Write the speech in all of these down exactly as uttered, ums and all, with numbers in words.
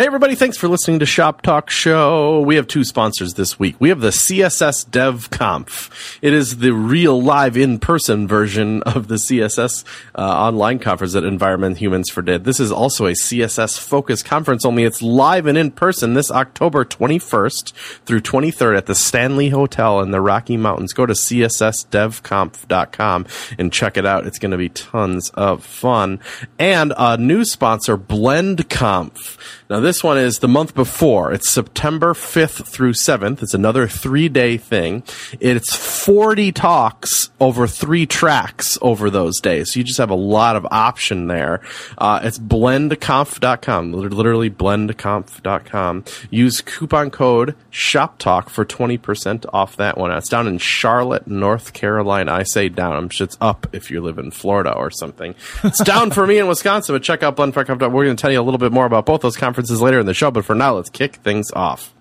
Hey, everybody. Thanks for listening to Shop Talk Show. We have two sponsors this week. We have the C S S Dev Conf. It is the real live in-person version of the C S S uh, online conference at Environment Humans for Dead. This is also a C S S focused conference, only it's live and in person this October twenty-first through twenty-third at the Stanley Hotel in the Rocky Mountains. Go to C S S dev conf dot com and check it out. It's going to be tons of fun. And a new sponsor, BlendConf. Now, this one is the month before. It's September fifth through seventh. It's another three-day thing. It's forty talks over three tracks over those days. So you just have a lot of option there. Uh, it's blend conf dot com, literally blend conf dot com. Use coupon code SHOPTALK for twenty percent off that one. It's down in Charlotte, North Carolina. I say down. I'm sure it's up if you live in Florida or something. It's down for me in Wisconsin, but check out blend conf dot com. We're going to tell you a little bit more about both those conferences later in the show, but for now, let's kick things off.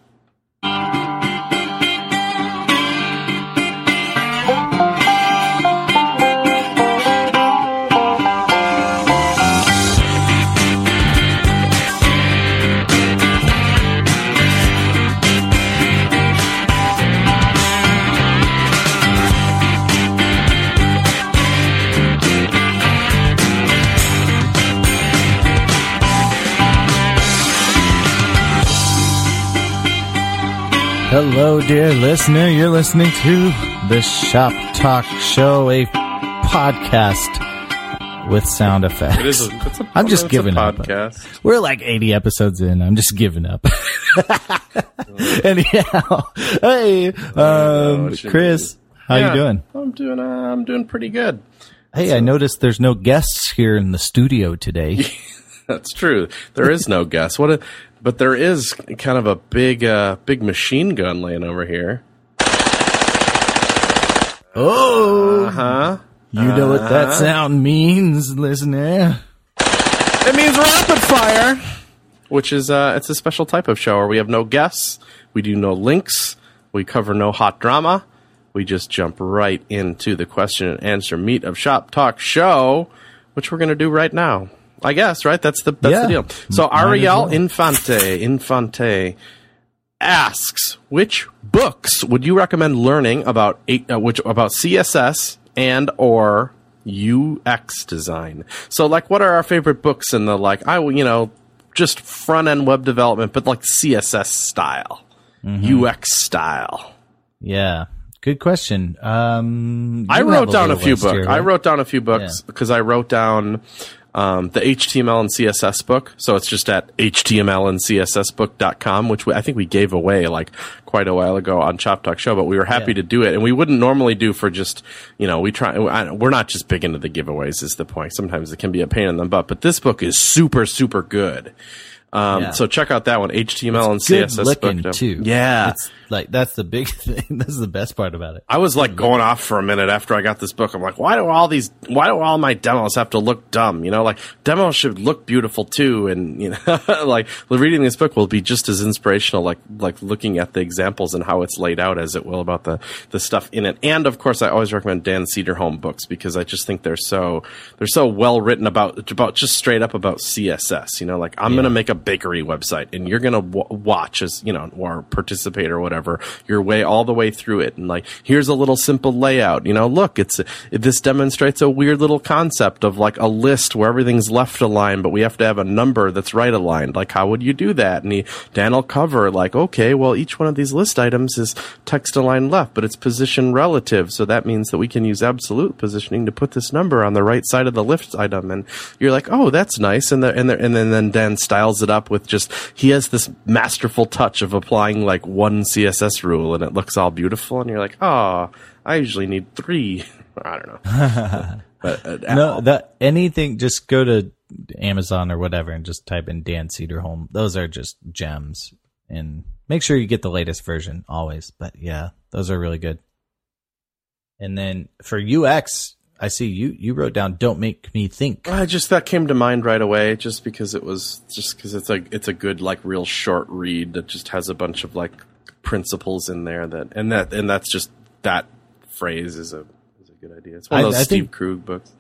Hello, dear listener. You're listening to the Shop Talk Show, a podcast with sound effects. It is a, it's a, I'm just it's giving a up. Podcast. We're like eighty episodes in. I'm just giving up. Anyhow, hey, um, Chris, how yeah, you doing? I'm doing. Uh, I'm doing pretty good. Hey, so, I noticed there's no guests here in the studio today. That's true. There is no guest. What? A, but there is kind of a big, uh, big machine gun laying over here. Oh, uh huh. You know what that uh-huh. sound means, listener? It means rapid fire, which is uh, it's a special type of show where we have no guests, we do no links, we cover no hot drama. We just jump right into the question and answer meat of Shop Talk Show, which we're going to do right now. I guess, right? That's the that's yeah. the deal. So Ariel well. Infante Infante asks, which books would you recommend learning about eight, uh, which about C S S and or U X design? So, like, what are our favorite books in the like? I you know just front end web development, but like C S S style, mm-hmm. U X style. Yeah. Good question. Um, I wrote down a few books. Here, right? I wrote down a few books because yeah. I wrote down um, the H T M L and C S S book. So it's just at H T M L and C S S book dot com, which we, I think we gave away like quite a while ago on Chop Talk Show, but we were happy yeah. to do it. And we wouldn't normally do for just, you know, we try, I, we're not just big into the giveaways is the point. Sometimes it can be a pain in the butt, but this book is super, super good. Um, yeah. So check out that one, H T M L it's and C S S good looking book. too. Yeah. It's like, that's the big thing. That's the best part about it. I was like going off for a minute after I got this book. I'm like, why do all these, why do all my demos have to look dumb? You know, like demos should look beautiful too. And, you know, like reading this book will be just as inspirational, like, like looking at the examples and how it's laid out as it will about the, the stuff in it. And of course, I always recommend Dan Cederholm books because I just think they're so, they're so well written about, about just straight up about C S S. You know, like I'm yeah. going to make a bakery website and you're going to w- watch as, you know, or participate or whatever your way all the way through it. And like, here's a little simple layout. You know, look, it's, this demonstrates a weird little concept of like a list where everything's left aligned, but we have to have a number that's right aligned. Like, how would you do that? And he, Dan will cover like, okay, well, each one of these list items is text aligned left, but it's position relative. So that means that we can use absolute positioning to put this number on the right side of the list item. And you're like, oh, that's nice. And the, and the, and then, then Dan styles it up with just, he has this masterful touch of applying like one C S S rule and it looks all beautiful. And you're like, oh, I usually need three. I don't know. but, uh, no, that anything, just go to Amazon or whatever and just type in Dan Cederholm. Those are just gems. And make sure you get the latest version always. But yeah, those are really good. And then for U X, I see you, you wrote down "Don't Make Me Think." I just that came to mind right away, just because it was just because it's a it's a good like real short read that just has a bunch of like principles in there that and that and that's just that phrase is a is a good idea. It's one of those I, I Steve think, Krug books.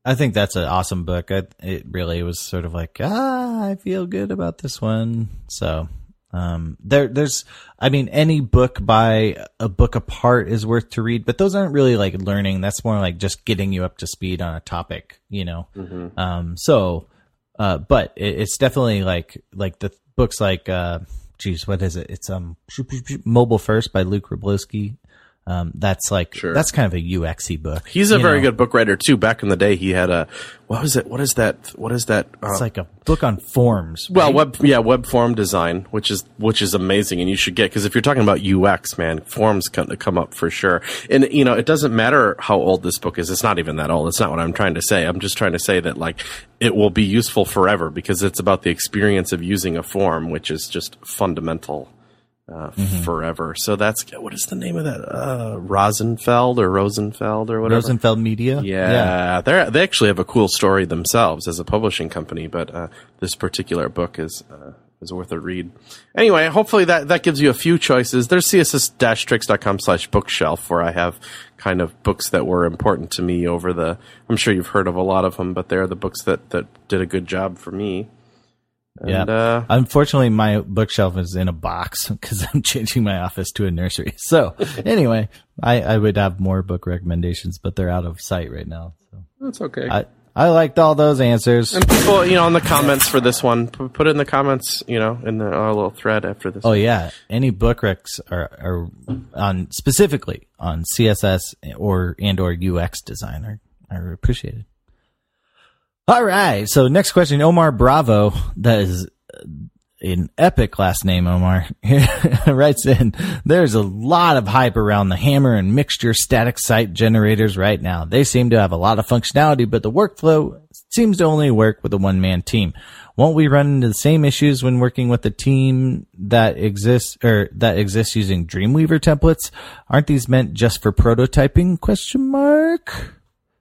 I think that's an awesome book. I, it really was sort of like, ah, I feel good about this one. So, um, there, there's, I mean, any book by A Book Apart is worth to read, but those aren't really like learning. That's more like just getting you up to speed on a topic, you know? Mm-hmm. Um, so, uh, but it, it's definitely like, like the books like, uh, geez, what is it? It's, um, Mobile First by Luke Wroblewski. Um, that's like, sure. That's kind of a U X-y book. He's a very know? good book writer too. Back in the day, he had a, what was it? What is that? What is that? Uh, it's like a book on forms. Well, right? web, yeah, web form design, which is, which is amazing. And you should get, cause if you're talking about U X, man, forms come to come up for sure. And, you know, it doesn't matter how old this book is. It's not even that old. It's not what I'm trying to say. I'm just trying to say that like, it will be useful forever because it's about the experience of using a form, which is just fundamental. Uh, mm-hmm. Forever. So that's, what is the name of that? Uh, Rosenfeld or Rosenfeld or whatever. Rosenfeld Media. Yeah. yeah. They they actually have a cool story themselves as a publishing company, but, uh, this particular book is, uh, is worth a read. Anyway, hopefully that, that gives you a few choices. There's css-tricks.com slash bookshelf where I have kind of books that were important to me over the, I'm sure you've heard of a lot of them, but they're the books that, that did a good job for me. And, yeah. Uh, Unfortunately, my bookshelf is in a box because I'm changing my office to a nursery. So anyway, I, I would have more book recommendations, but they're out of sight right now. So that's okay. I, I liked all those answers. And people, you know, in the comments for this one, put it in the comments, you know, in the, our little thread after this. Oh yeah. Any book recs are, are on specifically on C S S or, and or U X design are, are appreciated. All right. So next question, Omar Bravo. That is an epic last name, Omar. Writes in, there's a lot of hype around the Hammer and Mixture static site generators right now. They seem to have a lot of functionality, but the workflow seems to only work with a one-man team. Won't we run into the same issues when working with a team that exists or that exists using Dreamweaver templates? Aren't these meant just for prototyping? Question mark.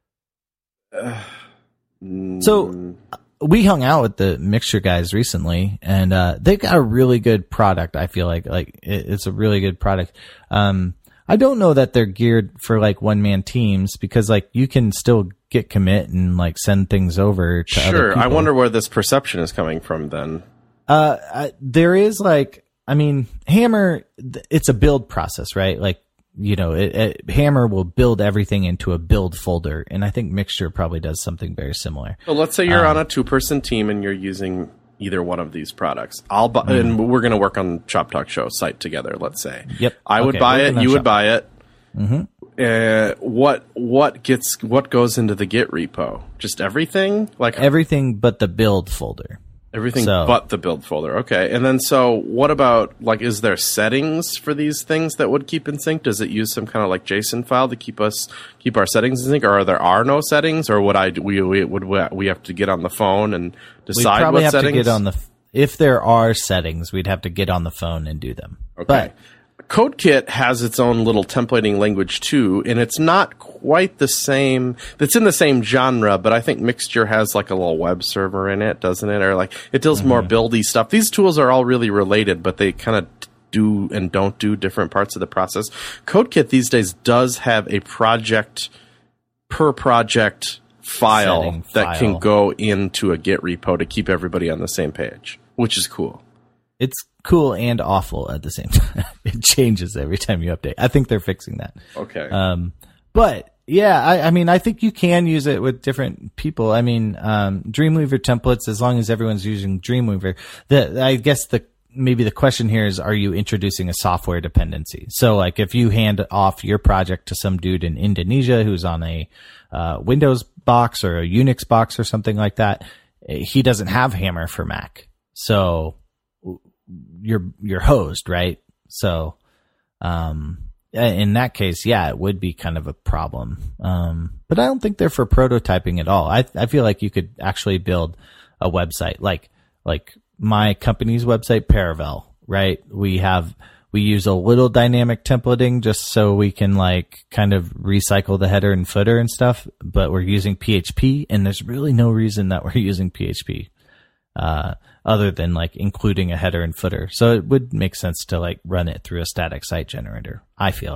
Uh. So we hung out with the Mixture guys recently, and uh, they've got a really good product. I feel like like it, it's a really good product. Um, I don't know that they're geared for like one man teams because like you can still git commit and like send things over to sure. other people. I wonder where this perception is coming from then. Uh, I, there is like, I mean, Hammer. It's a build process, right? Like. You know, it, it, Hammer will build everything into a build folder, and I think Mixture probably does something very similar. Well, let's say you're um, on a two-person team and you're using either one of these products. I'll buy, mm-hmm. and we're going to work on Chop Talk Show site together. Let's say, yep, I would okay, buy it, you would Shop. buy it. Mm-hmm. Uh, what what gets what goes into the Git repo? Just everything, like everything but the build folder. Everything so, but the build folder. Okay. And then so what about, like, is there settings for these things that would keep in sync? Does it use some kind of like JSON file to keep us, keep our settings in sync? Or are there are no settings? Or would I, we, we would we have to get on the phone and decide we'd probably what have settings? To get on the, if there are settings, we'd have to get on the phone and do them. Okay. But, CodeKit has its own little templating language too, and it's not quite the same. It's in the same genre, but I think Mixture has like a little web server in it, doesn't it? Or like it does mm-hmm. more buildy stuff. These tools are all really related, but they kind of do and don't do different parts of the process. CodeKit these days does have a project per project file Setting that file. can go into a Git repo to keep everybody on the same page, which is cool. It's cool and awful at the same time. It changes every time you update. I think they're fixing that. Okay. Um, but yeah, I, I mean, I think you can use it with different people. I mean, um, Dreamweaver templates, as long as everyone's using Dreamweaver, the, I guess the, maybe the question here is, are you introducing a software dependency? So like if you hand off your project to some dude in Indonesia who's on a, uh, Windows box or a Unix box or something like that, he doesn't have Hammer for Mac. So, your your host, right? So, um, in that case, yeah, it would be kind of a problem. Um, but I don't think they're for prototyping at all. I I feel like you could actually build a website like like my company's website, Paravel, right? We have we use a little dynamic templating just so we can like kind of recycle the header and footer and stuff. But we're using P H P, and there's really no reason that we're using P H P. Uh, other than like including a header and footer. So it would make sense to like run it through a static site generator, I feel like.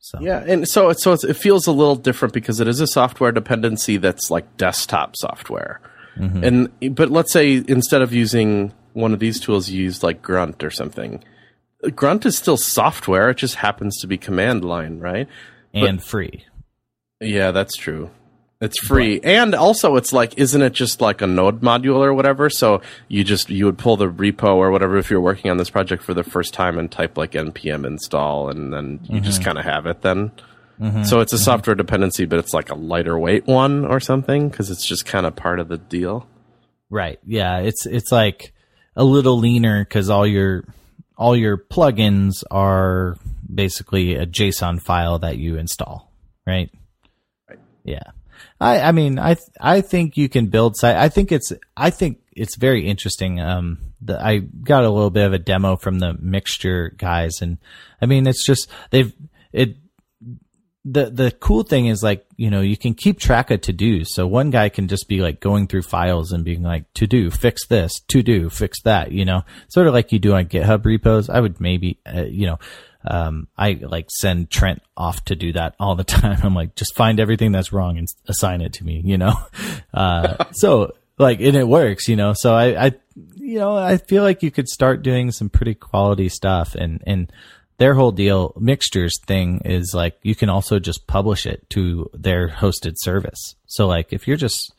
So Yeah, and so it's so it's, it feels a little different because it is a software dependency that's like desktop software. Mm-hmm. And but let's say instead of using one of these tools, you use like Grunt or something. Grunt is still software; it just happens to be command line, right? And but, free. Yeah, that's true. It's free, but, and also it's like, isn't it just like a node module or whatever? So you just you would pull the repo or whatever if you're working on this project for the first time and type like npm install, and then you mm-hmm. just kind of have it then. Mm-hmm. So it's a mm-hmm. software dependency, but it's like a lighter weight one or something because it's just kind of part of the deal. Right. Yeah. It's it's like a little leaner because all your all your plugins are basically a JSON file that you install. Right. Right. Yeah. I, I mean, I, th- I think you can build site. I think it's, I think it's very interesting. Um, the, I got a little bit of a demo from the Mixture guys, and I mean, it's just, they've, it, the, the cool thing is like, you know, you can keep track of to-dos. So one guy can just be like going through files and being like, to do, fix this, to do, fix that, you know, sort of like you do on GitHub repos. I would maybe, uh, you know, Um, I like send Trent off to do that all the time. I'm like, just find everything that's wrong and assign it to me, you know? Uh, so like, and it works, you know? So I, I, you know, I feel like you could start doing some pretty quality stuff, and, and their whole deal, Mixtures thing is like, you can also just publish it to their hosted service. So like, if you're just,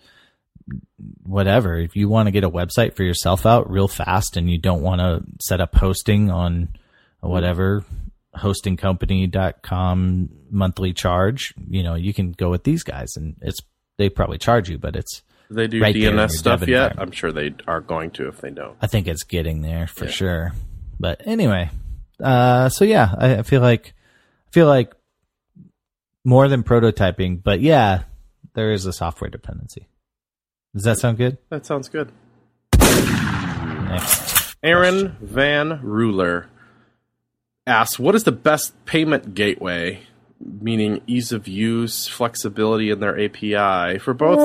whatever, if you want to get a website for yourself out real fast and you don't want to set up hosting on whatever, hosting company dot com monthly charge, you know, you can go with these guys, and it's, they probably charge you, but it's, do they do right D N S stuff yet? I'm sure they are going to if they don't. I think it's getting there for yeah. sure. But anyway, uh, so yeah, I, I feel like, I feel like more than prototyping, but yeah, there is a software dependency. Does that sound good? That sounds good. Next. Aaron Van Ruler asks, what is the best payment gateway, meaning ease of use, flexibility in their A P I for both?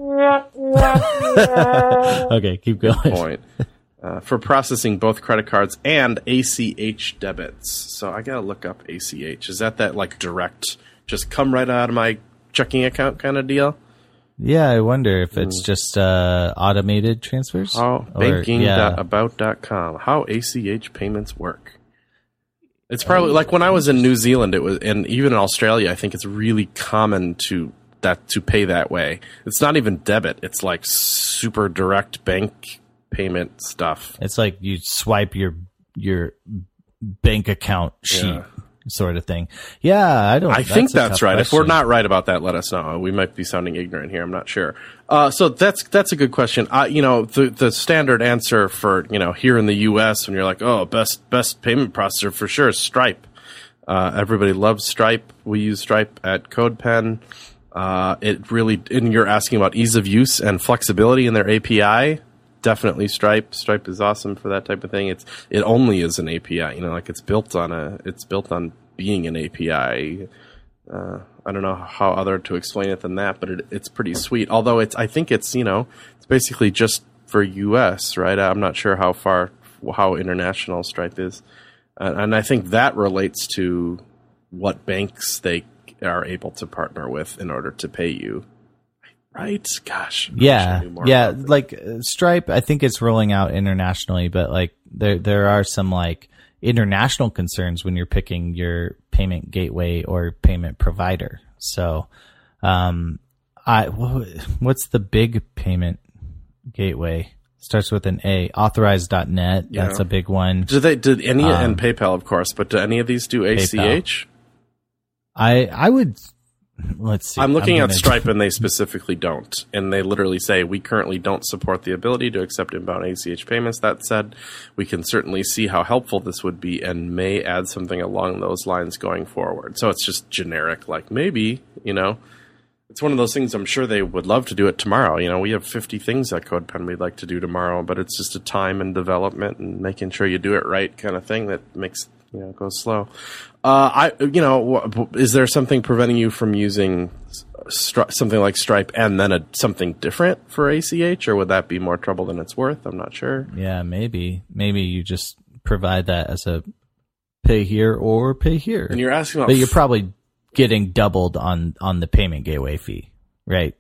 Okay, keep going. Point. Uh, for processing both credit cards and A C H debits. So I gotta look up A C H. Is that that like direct, just come right out of my checking account kind of deal? Yeah, I wonder if it's mm. just uh, automated transfers. How banking dot about dot com. How A C H payments work. It's probably like when I was in New Zealand, it was, and even in Australia, I think it's really common to that to pay that way. It's not even debit; it's like super direct bank payment stuff. It's like you swipe your your bank account sheet, yeah. sort of thing. Yeah, I don't. I that's think that's right. Question. If we're not right about that, let us know. We might be sounding ignorant here. I'm not sure. Uh, so that's that's a good question. Uh, you know, the the standard answer for, you know, here in the U S when you're like, oh, best best payment processor for sure is Stripe. Uh, everybody loves Stripe. We use Stripe at CodePen. Uh, it really, and you're asking about ease of use and flexibility in their A P I. Definitely Stripe. Stripe is awesome for that type of thing. It's it only is an A P I. You know, like it's built on a it's built on being an A P I. Uh, I don't know how other to explain it than that, but it, it's pretty sweet. Although it's, I think it's, you know, it's basically just for U S, right? I'm not sure how far, how international Stripe is. Uh, and I think that relates to what banks they are able to partner with in order to pay you. Right? Gosh. Yeah. Yeah. Like uh, Stripe, I think it's rolling out internationally, but like there, there are some like international concerns when you're picking your payment gateway or payment provider. So, um, I, what's the big payment gateway? Starts with an A. Authorized dot net. Yeah. That's a big one. Do they, did any, um, and PayPal, of course, but do any of these do A C H? PayPal. I, I would, let's see. I'm looking I'm at Stripe and they specifically don't. And they literally say, we currently don't support the ability to accept inbound A C H payments. That said, we can certainly see how helpful this would be and may add something along those lines going forward. So it's just generic, like maybe, you know. It's one of those things I'm sure they would love to do it tomorrow. You know, we have fifty things at CodePen we'd like to do tomorrow, but it's just a time and development and making sure you do it right kind of thing that makes, you know, go slow. Uh, I, you know, is there something preventing you from using Stri- something like Stripe and then a, something different for A C H, or would that be more trouble than it's worth? I'm not sure. Yeah, maybe. Maybe you just provide that as a pay here or pay here. And you're asking about, but you're probably getting doubled on, on the payment gateway fee, right?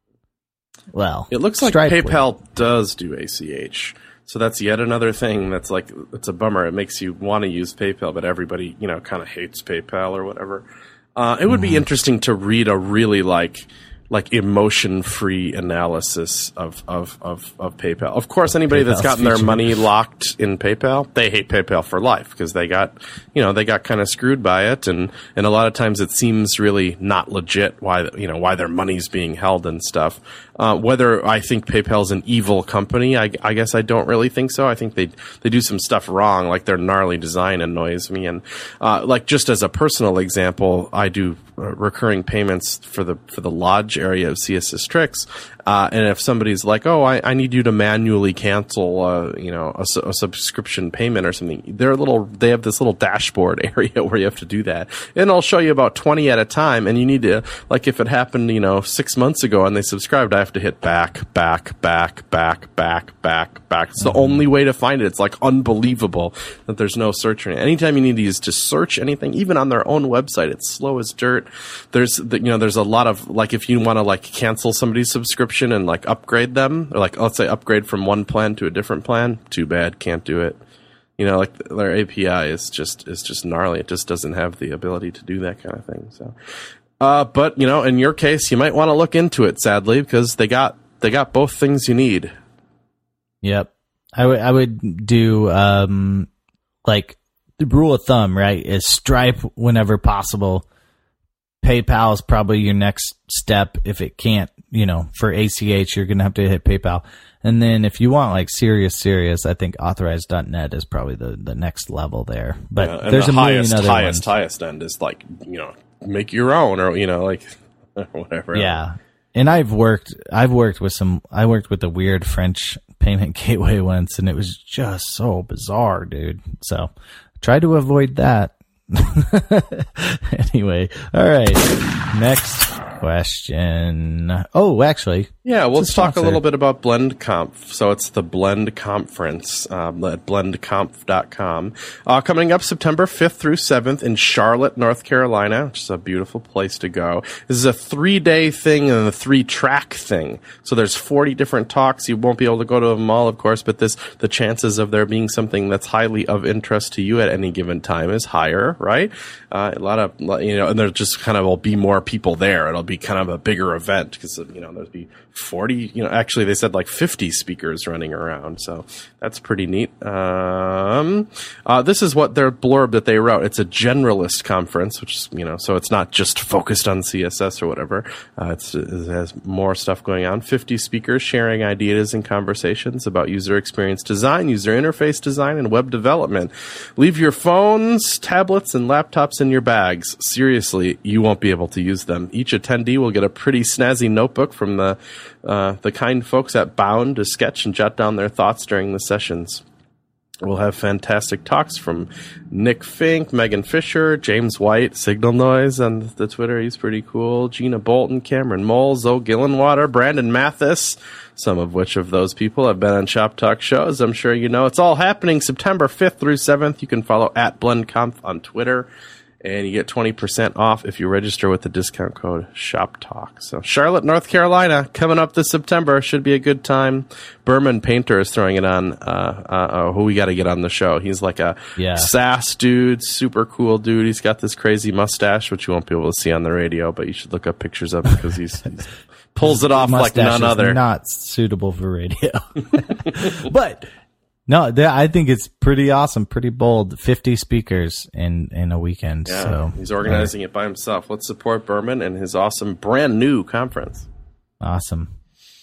Well, it looks like Stripe PayPal would. does do A C H. So that's yet another thing that's like, it's a bummer. It makes you want to use PayPal, but everybody, you know, kind of hates PayPal or whatever. Uh, it would be interesting to read a really like, like emotion-free analysis of, of, of, of PayPal. Of course, anybody PayPal's that's gotten their feature. money locked in PayPal, they hate PayPal for life because they got, you know, they got kind of screwed by it, and, and a lot of times it seems really not legit why, you know, why their money's being held and stuff. Uh, whether I think PayPal's an evil company, I, I guess I don't really think so. I think they they do some stuff wrong, like their gnarly design annoys me. And uh, like just as a personal example, I do uh, recurring payments for the for the lodge area of C S S Tricks. Uh, and if somebody's like, oh, I, I need you to manually cancel, uh, you know, a, su- a subscription payment or something, they're a little, they have this little dashboard area where you have to do that. And I'll show you about twenty at a time. And you need to, like, if it happened, you know, six months ago and they subscribed, I have to hit back, back, back, back, back, back, back. It's the mm-hmm. only way to find it. It's like unbelievable that there's no search. Anytime you need to use to search anything, even on their own website, it's slow as dirt. There's, you know, there's a lot of, like, if you want to, like, cancel somebody's subscription and like upgrade them, or like let's say upgrade from one plan to a different plan, too bad, can't do it. You know, like their A P I is just is just gnarly. It just doesn't have the ability to do that kind of thing. So, uh, but you know, in your case, you might want to look into it. Sadly, because they got they got both things you need. Yep, I would I would do um like the rule of thumb, right? Is Stripe whenever possible. PayPal is probably your next step. If it can't, you know, for A C H, you're going to have to hit PayPal. And then if you want like serious, serious, I think authorized dot net is probably the, the next level there. But yeah, there's the a million highest, other highest, ones. highest end is like, you know, make your own or, you know, like whatever. Yeah. And I've worked, I've worked with some, I worked with a weird French payment gateway once, and it was just so bizarre, dude. So try to avoid that. Anyway, all right. Next question. Oh, actually, yeah. Well, let's talk a sponsor. little bit about BlendConf. So it's the Blend Conference um, at blend conf dot com. Uh, coming up September fifth through seventh in Charlotte, North Carolina, which is a beautiful place to go. This is a three-day thing and a three-track thing. So there's forty different talks. You won't be able to go to them all, of course, but this the chances of there being something that's highly of interest to you at any given time is higher, right? Uh, a lot of, you know, and there just kind of will be more people there. It'll be kind of a bigger event because, you know, there'll be forty, you know, actually they said like fifty speakers running around. So that's pretty neat. Um, uh, this is what their blurb that they wrote. It's a generalist conference, which is, you know, so it's not just focused on C S S or whatever. Uh, it's, it has more stuff going on. fifty speakers sharing ideas and conversations about user experience design, user interface design, and web development. Leave your phones, tablets, and laptops in your bags. Seriously, you won't be able to use them. Each attendee will get a pretty snazzy notebook from the uh, the kind folks at Bound to sketch and jot down their thoughts during the sessions. We'll have fantastic talks from Nick Fink, Megan Fisher, James White, Signal Noise on the Twitter. He's pretty cool. Gina Bolton, Cameron Mole, Zoe Gillenwater, Brandon Mathis, some of which of those people have been on Shop Talk shows. I'm sure you know. It's all happening September fifth through seventh. You can follow at BlendConf on Twitter. And you get twenty percent off if you register with the discount code ShopTalk. So Charlotte, North Carolina, coming up this September. Should be a good time. Berman Painter is throwing it on. Uh, uh, who we got to get on the show. He's like a yeah. sass dude, super cool dude. He's got this crazy mustache, which you won't be able to see on the radio, but you should look up pictures of him because he's, he's pulls it off like none other. Not suitable for radio. But... No, th- I think it's pretty awesome, pretty bold. fifty speakers in, in a weekend. Yeah, so he's organizing uh, it by himself. Let's support Berman and his awesome brand new conference. Awesome.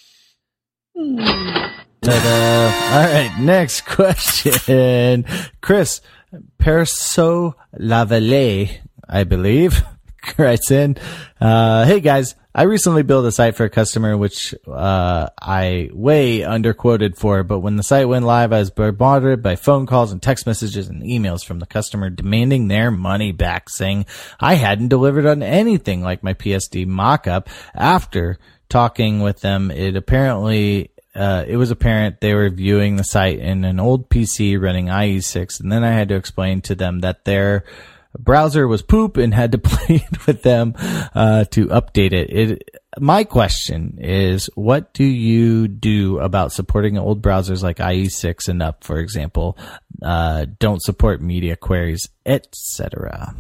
Ta-da. All right, next question. Chris Perso Lavallée, I believe, writes in, uh, hey guys, I recently built a site for a customer which uh I way underquoted for, but when the site went live, I was bombarded by phone calls and text messages and emails from the customer demanding their money back, saying I hadn't delivered on anything like my P S D mockup. After talking with them, it apparently uh it was apparent they were viewing the site in an old P C running I E six, and then I had to explain to them that their browser was poop and had to plead with them uh, to update it. It. My question is, what do you do about supporting old browsers like I E six and up, for example, uh, don't support media queries, et cetera?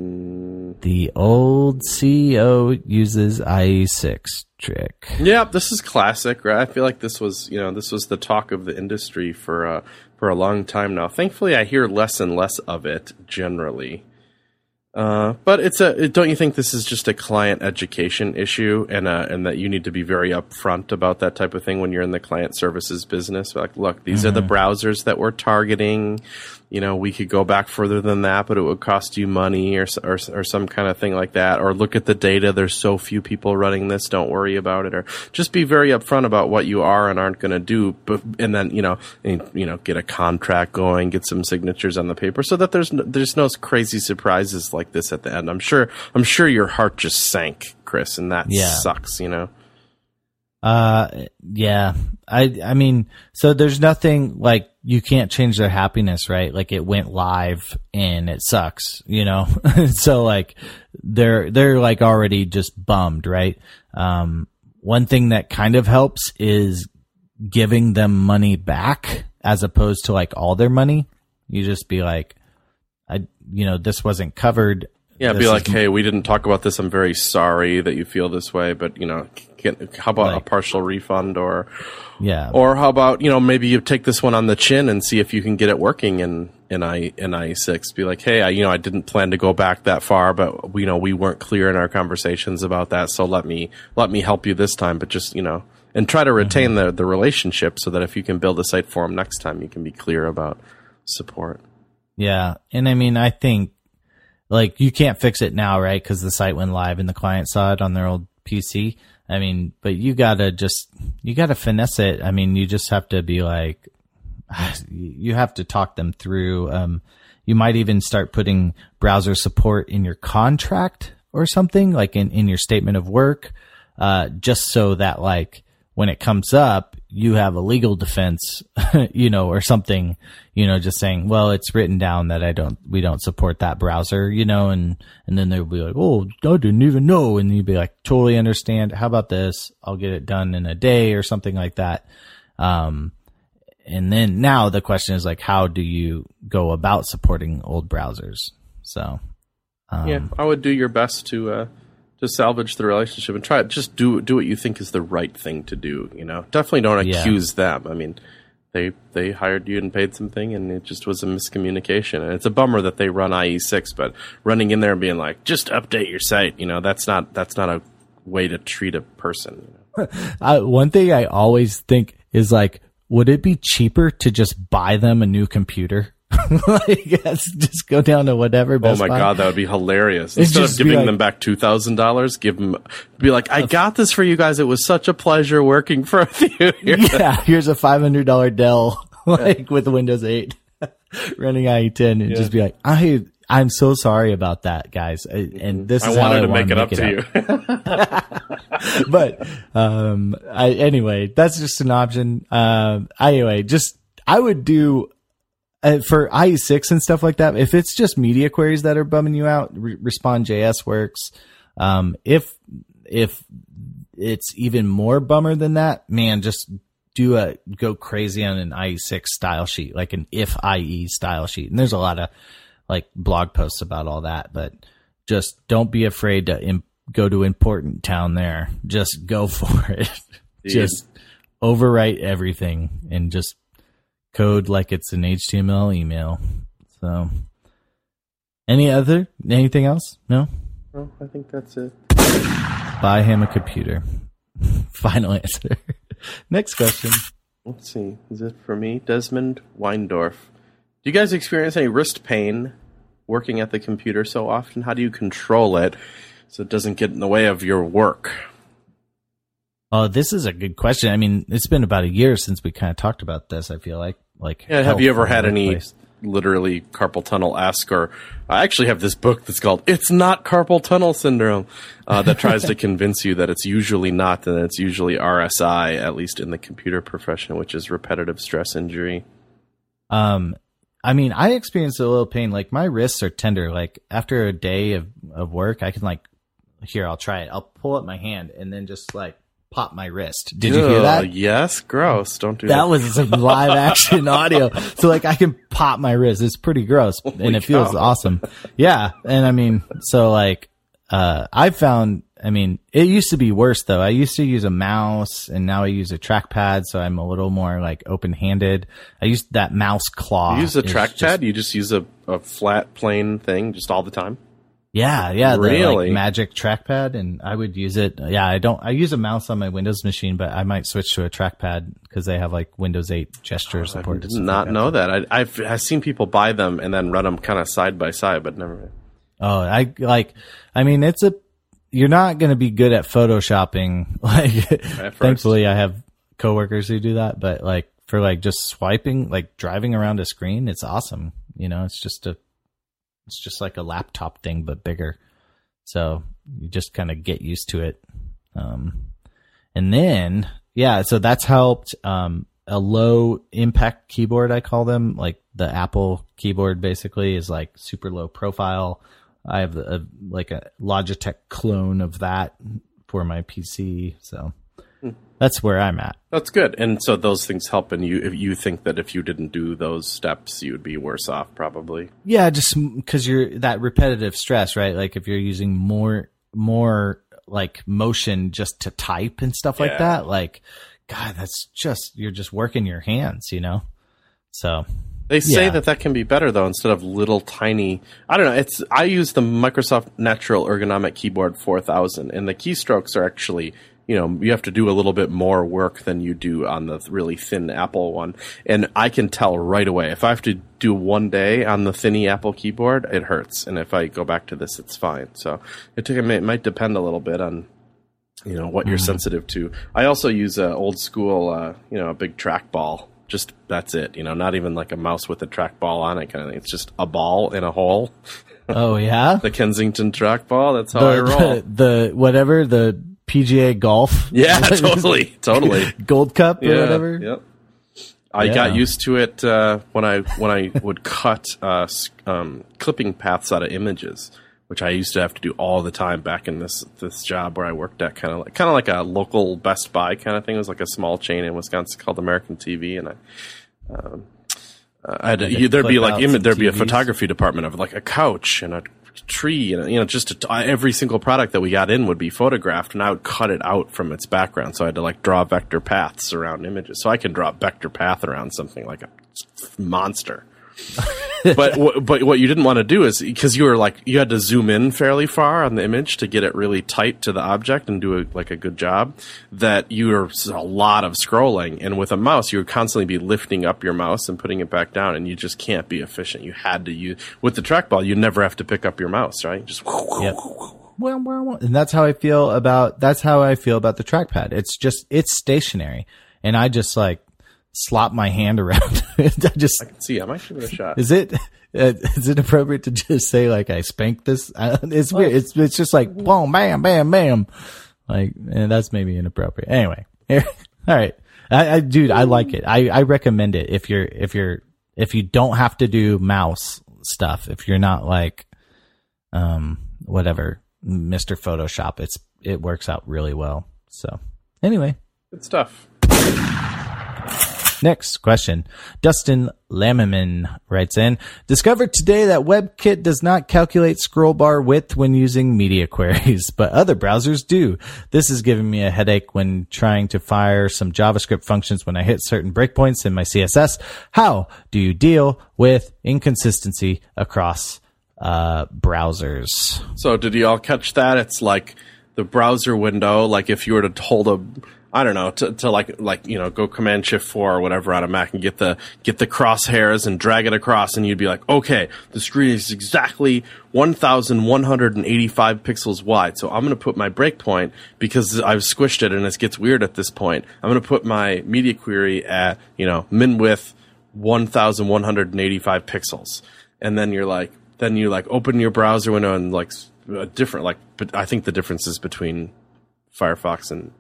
Mm. The old C E O uses I E six trick. Yeah, this is classic, right? I feel like this was, you know, this was the talk of the industry for uh, for a long time now. Thankfully, I hear less and less of it generally. Uh, but it's a. Don't you think this is just a client education issue, and uh, and that you need to be very upfront about that type of thing when you're in the client services business? Like, look, these mm-hmm. are the browsers that we're targeting. You know, we could go back further than that, but it would cost you money, or or or some kind of thing like that. Or look at the data. There's so few people running this. Don't worry about it. Or just be very upfront about what you are and aren't going to do. But and then you know, and, you know, get a contract going, get some signatures on the paper, so that there's no, there's no crazy surprises like this at the end. I'm sure. I'm sure your heart just sank, Chris, and that yeah. sucks. You know. Uh, yeah. I, I mean, so there's nothing like you can't change their happiness, right? Like it went live and it sucks, you know? So like they're, they're like already just bummed, right? Um, one thing that kind of helps is giving them money back as opposed to like all their money. You just be like, I, you know, this wasn't covered. Yeah, this be like, hey, we didn't talk about this. I'm very sorry that you feel this way, but you know, can, how about like, a partial refund, or yeah, or how about you know maybe you take this one on the chin and see if you can get it working in in I in I E six. Be like, hey, I, you know, I didn't plan to go back that far, but you know, we weren't clear in our conversations about that, so let me let me help you this time. But just you know, and try to retain mm-hmm. the the relationship so that if you can build a site for them next time, you can be clear about support. Yeah, and I mean, I think. Like, you can't fix it now, right? Because the site went live and the client saw it on their old P C. I mean, but you gotta just, you gotta finesse it. I mean, you just have to be like, you have to talk them through. Um, you might even start putting browser support in your contract or something, like in, in your statement of work, uh, just so that, like, when it comes up, you have a legal defense, you know, or something, you know, just saying, well, it's written down that I don't, we don't support that browser, you know, and, and then they'll be like, oh, I didn't even know. And you'd be like, totally understand. How about this? I'll get it done in a day or something like that. Um, and then now the question is like, how do you go about supporting old browsers? So, um, yeah, I would do your best to, uh, to salvage the relationship and try it. Just do do what you think is the right thing to do. You know, definitely don't accuse yeah. them. I mean, they they hired you and paid something, and it just was a miscommunication. And it's a bummer that they run I E six, but running in there and being like, just update your site. You know, that's not that's not a way to treat a person. You know? uh, one thing I always think is like, would it be cheaper to just buy them a new computer? Like, yes, just go down to whatever. Best oh my Buy. God, that would be hilarious. Instead of giving like, them back two thousand dollars, give them, be like, I got this for you guys. It was such a pleasure working for you. Yeah, here's a five hundred dollars Dell, like with Windows eight, running I E ten, and yeah. just be like, I, I'm so sorry about that, guys. And this is I how wanted I to make it make up it to you. But um, I, anyway, that's just an option. Uh, anyway, just I would do. Uh, for I E six and stuff like that, if it's just media queries that are bumming you out, Re- Respond J S works. Um, if if it's even more bummer than that, man, just do a go crazy on an I E six style sheet, like an if I E style sheet. And there's a lot of like blog posts about all that, but just don't be afraid to imp- go to important town there. Just go for it. Just overwrite everything and just code like it's an H T M L email. So, any other, anything else? No? No, I think that's it. Buy him a computer. Final answer. Next question. Let's see. Is it for me? Desmond Weindorf. Do you guys experience any wrist pain working at the computer so often? How do you control it so it doesn't get in the way of your work? Oh, this is a good question. I mean, it's been about a year since we kind of talked about this, I feel like. Like, yeah, have you ever had any place. literally carpal tunnel-esque, or I actually have this book that's called It's Not Carpal Tunnel Syndrome, uh, that tries to convince you that it's usually not, and it's usually R S I, at least in the computer profession, which is repetitive stress injury. Um, I mean, I experience a little pain. Like my wrists are tender. Like after a day of, of work, I can like, here, I'll try it. I'll pull up my hand and then just like pop my wrist. Did you hear that? Yes. Gross. Don't do that. That was some live action audio. So like I can pop my wrist. It's pretty gross Holy and it feels cow. awesome. Yeah. And I mean, so like, uh, I found, I mean, it used to be worse though. I used to use a mouse and now I use a trackpad. So I'm a little more like open handed. I used that mouse claw. You use a It's trackpad? just- You just use a, a flat, plain thing just all the time? Yeah, yeah, the Really? like, Magic trackpad, and I would use it. Yeah, I don't. I use a mouse on my Windows machine, but I might switch to a trackpad because they have like Windows eight gesture I support. did not know that. I, I've I've seen people buy them and then run them kind of side by side, but never. Oh, I like. I mean, it's a. You're not going to be good at photoshopping. Like, thankfully, I have coworkers who do that. But like for like just swiping, like driving around a screen, it's awesome. You know, it's just a. It's just like a laptop thing, but bigger. So you just kind of get used to it. Um, and then, yeah, so that's helped. Um, a low impact keyboard, I call them, like the Apple keyboard basically is like super low profile. I have a, like a Logitech clone of that for my P C. So that's where I'm at. That's good. And so those things help. And you, if you think that if you didn't do those steps, you would be worse off probably. Yeah, just because you're that repetitive stress, right? Like if you're using more, more like motion just to type and stuff like Yeah. that, like, God, that's just, you're just working your hands, you know? So They say yeah. that that can be better though, instead of little tiny. I don't know. It's I use the Microsoft Natural Ergonomic Keyboard four thousand, and the keystrokes are actually, you know, you have to do a little bit more work than you do on the really thin Apple one. And I can tell right away if I have to do one day on the thinny Apple keyboard, it hurts, and if I go back to this, it's fine. So it, took, it might depend a little bit on, you know, what you're Mm-hmm. sensitive to. I also use a old school, uh, you know, a big trackball. Just that's it, you know, not even like a mouse with a trackball on it kind of thing. It's just a ball in a hole. oh yeah, The Kensington trackball. That's how the, I roll. the the whatever the P G A golf, Yeah, totally, totally. Gold Cup or Yeah, whatever. Yep. I Yeah. got used to it uh, when I when I would cut uh, s- um, clipping paths out of images, which I used to have to do all the time back in this this job where I worked at, kind of like kind of like a local Best Buy kind of thing. It was like a small chain in Wisconsin called American T V, and I. Um, uh, I had to, Had to you, there'd be clip like out ima- some there'd be a T Vs. photography department of like a couch and a tree, and you know, just a, every single product that we got in would be photographed, and I would cut it out from its background. So I had to like draw vector paths around images. So I can draw a vector path around something like a monster. but w- but what you didn't want to do is, because you were like, you had to zoom in fairly far on the image to get it really tight to the object and do a, like a good job, that you were a lot of scrolling, and with a mouse you would constantly be lifting up your mouse and putting it back down, and you just can't be efficient. You had to use, with the trackball you never have to pick up your mouse, right? Just Yep. Well, well, well. And that's how I feel about that's how I feel about the trackpad. It's just it's stationary, and I just like slop my hand around. I just see, I might give it a shot. is it uh, is it appropriate to just say like I spanked this? Uh, it's weird. It's it's just like boom, bam, bam, bam. Like, and that's maybe inappropriate. Anyway, all right. I, I dude, I like it. I I recommend it if you're if you're if you don't have to do mouse stuff. If you're not like um whatever. Mister Photoshop, it's it works out really well. So anyway, Good stuff. next question. Dustin Lammerman writes in, discovered today that WebKit does not calculate scroll bar width when using media queries, but other browsers do. This is giving me a headache when trying to fire some JavaScript functions when I hit certain breakpoints in my C S S. How do you deal with inconsistency across uh browsers? So did you all catch that? It's like the browser window, like if you were to hold a, I don't know, to, to like, like, you know, go Command Shift four or whatever on a Mac and get the, get the crosshairs and drag it across, and you'd be like, okay, the screen is exactly one thousand one hundred eighty-five pixels wide. So I'm going to put my breakpoint, because I've squished it and it gets weird at this point. I'm going to put my media query at, you know, min width one thousand one hundred eighty-five pixels. And then you're like, then you like open your browser window and like a different, like, but I think the difference is between Firefox and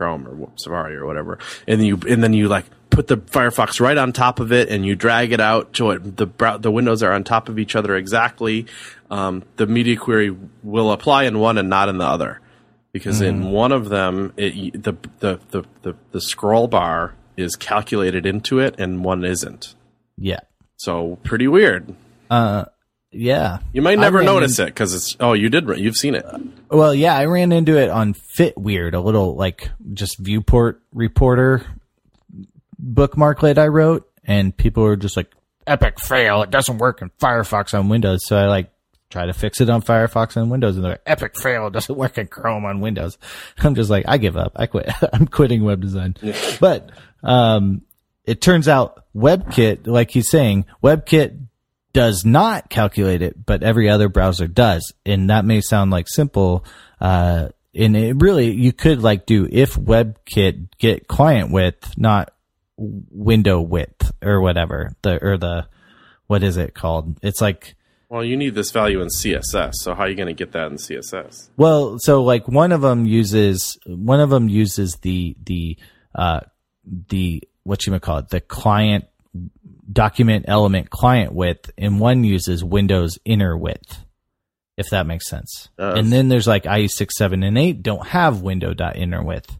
Chrome or Safari or whatever, and then you and then you like put the Firefox right on top of it, and you drag it out so it, the the windows are on top of each other exactly. Um, the media query will apply in one and not in the other, because mm. in one of them, it, the, the the the the scroll bar is calculated into it, and one isn't. Yeah. So pretty weird. Uh, yeah. You might never notice in, it because it's. Oh, you did. You've seen it. Well, yeah, I ran into it on FitWeird, a little like just viewport reporter bookmarklet I wrote, and people were just like, "Epic fail! It doesn't work in Firefox on Windows." So I like try to fix it on Firefox on Windows, and they're like, "Epic fail! It doesn't work in Chrome on Windows." I'm just like, I give up. I quit. I'm quitting web design. Yeah. But um, it turns out WebKit, like he's saying, WebKit does not calculate it, but every other browser does. And that may sound like simple. Uh, and it really, you could like do if WebKit get client width, not window width or whatever. The, or the, what is it called? It's like, well, you need this value in C S S. So how are you going to get that in C S S? Well, so like one of them uses, one of them uses the, the, uh, the, what you might call it, the client document element client width, and one uses Windows inner width, if that makes sense. Uh, and then there's like I E six, seven, and eight don't have window.inner width.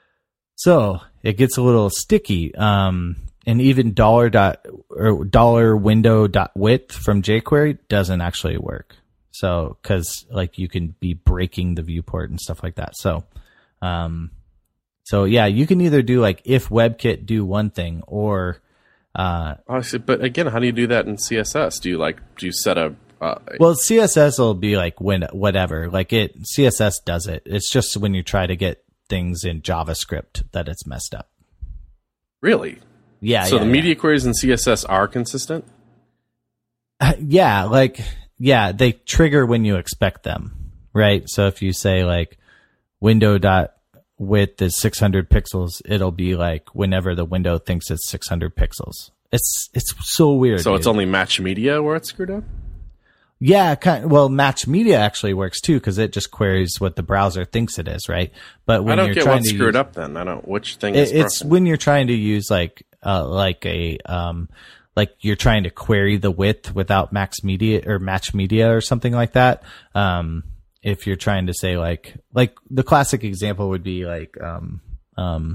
So it gets a little sticky. Um, and even dollar dot or dollar window dot width from jQuery doesn't actually work. So, cause like you can be breaking the viewport and stuff like that. So, um, so yeah, you can either do like if WebKit do one thing or, Uh, Honestly, but again, how do you do that in C S S? Do you like do you set a? Uh, well, C S S will be like when whatever. Like it, C S S does it. It's just when you try to get things in JavaScript that it's messed up. Really? Yeah. So yeah, the yeah. media queries in C S S are consistent? Uh, yeah, like yeah, they trigger when you expect them, right? So if you say like window dot width is six hundred pixels, it'll be like whenever the window thinks it's six hundred pixels. It's it's so weird. So dude. It's only Match Media where it's screwed up? Yeah, kind of, well, Match Media actually works too because it just queries what the browser thinks it is, right? But when I don't you're get trying what's to screwed use, up then. I don't. Which thing it, is it's broken? when you're trying to use like uh like a um like you're trying to query the width without Max Media or Match Media or something like that. Um, if you're trying to say like like the classic example would be like um um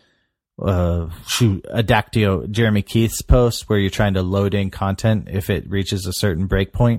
uh shoot Adactio Jeremy Keith's post where you're trying to load in content if it reaches a certain breakpoint,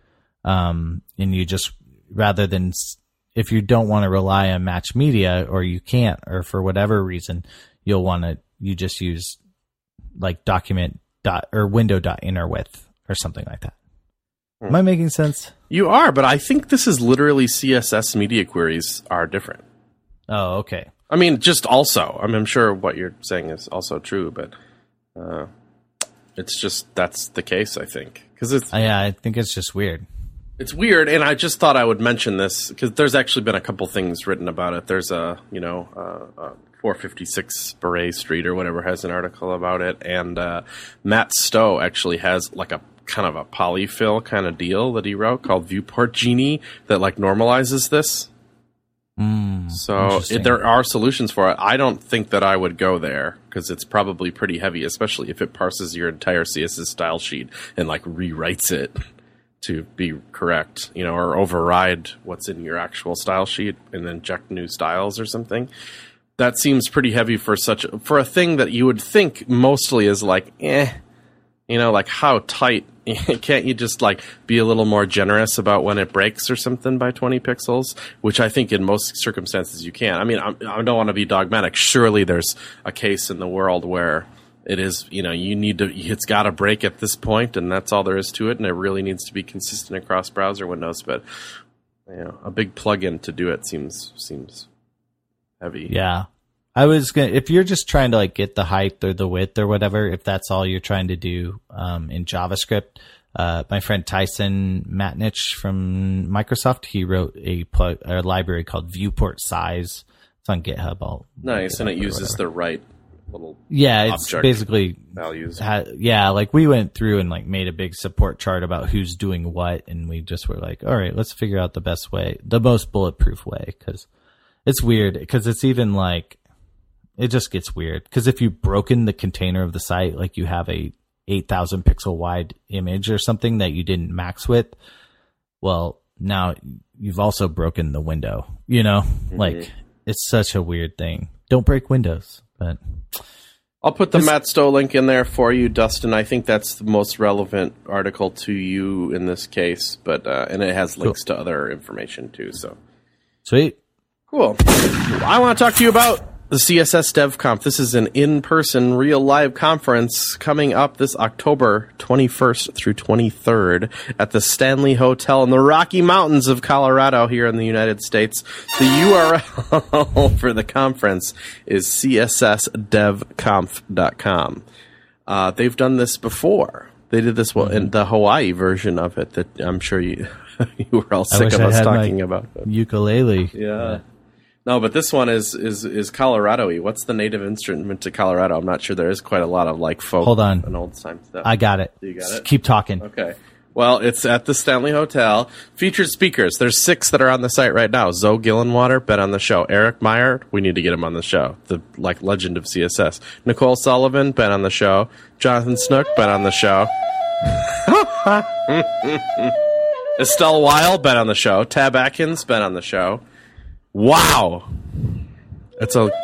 um and you just rather than if you don't want to rely on Match Media or you can't or for whatever reason you'll want to you just use like document dot or window dot inner width or something like that. Hmm. Am I making sense? You are, but I think this is literally C S S media queries are different. Oh, okay. I mean, just also. I mean, I'm sure what you're saying is also true, but uh, it's just that's the case, I think. Cause it's, yeah, I think it's just weird. It's weird, and I just thought I would mention this because there's actually been a couple things written about it. There's a, you know, uh, uh, four fifty-six Beret Street or whatever has an article about it, and uh, Matt Stowe actually has like a kind of a polyfill kind of deal that he wrote called Viewport Genie that like normalizes this. Mm, so it, there are solutions for it. I don't think that I would go there because it's probably pretty heavy, especially if it parses your entire C S S style sheet and like rewrites it to be correct, you know, or override what's in your actual style sheet and then inject new styles or something. That seems pretty heavy for such a, for a thing that you would think mostly is like, eh, you know, like how tight. Can't you just like be a little more generous about when it breaks or something by twenty pixels? Which I think in most circumstances you can. I mean, I'm, I don't want to be dogmatic. Surely there's a case in the world where it is, you know, you need to, it's got to break at this point, and that's all there is to it, and it really needs to be consistent across browser windows. But you know, a big plugin to do it seems seems heavy. Yeah. I was gonna, if you're just trying to like get the height or the width or whatever, if that's all you're trying to do um, in JavaScript, uh, my friend Tyson Matnich from Microsoft, he wrote a plug, a library called Viewport Size. It's on GitHub. I'll nice, and it uses the right little yeah, it's basically values. Ha, yeah, like we went through and like made a big support chart about who's doing what, and we just were like, all right, let's figure out the best way, the most bulletproof way, because it's weird because it's even like. it just gets weird. Because if you've broken the container of the site, like you have a eight thousand pixel wide image or something that you didn't max with, well, now you've also broken the window, you know? Mm-hmm. Like, it's such a weird thing. Don't break windows, but... I'll put the Matt Stowe link in there for you, Dustin. I think that's the most relevant article to you in this case, but uh, and it has links cool. to other information too. So sweet, cool. I want to talk to you about the C S S DevConf. This is an in-person, real live conference coming up this October twenty-first through twenty-third at the Stanley Hotel in the Rocky Mountains of Colorado here in the United States. The U R L for the conference is c s s dev conf dot com. Uh, they've done this before. They did this well, in the Hawaii version of it that I'm sure you you were all sick of I us talking about. Ukulele. Yeah. yeah. No, but this one is is is Colorado-y. What's the native instrument to Colorado? I'm not sure. There is quite a lot of like folk Hold on. and old time stuff. I got it. You got it? Keep talking. Okay. Well, it's at the Stanley Hotel. Featured speakers. There's six that are on the site right now. Zoe Gillenwater, been on the show. Eric Meyer, we need to get him on the show. The like legend of C S S. Nicole Sullivan, been on the show. Jonathan Snook, been on the show. Estelle Weil, been on the show. Tab Atkins, been on the show. Wow. It's a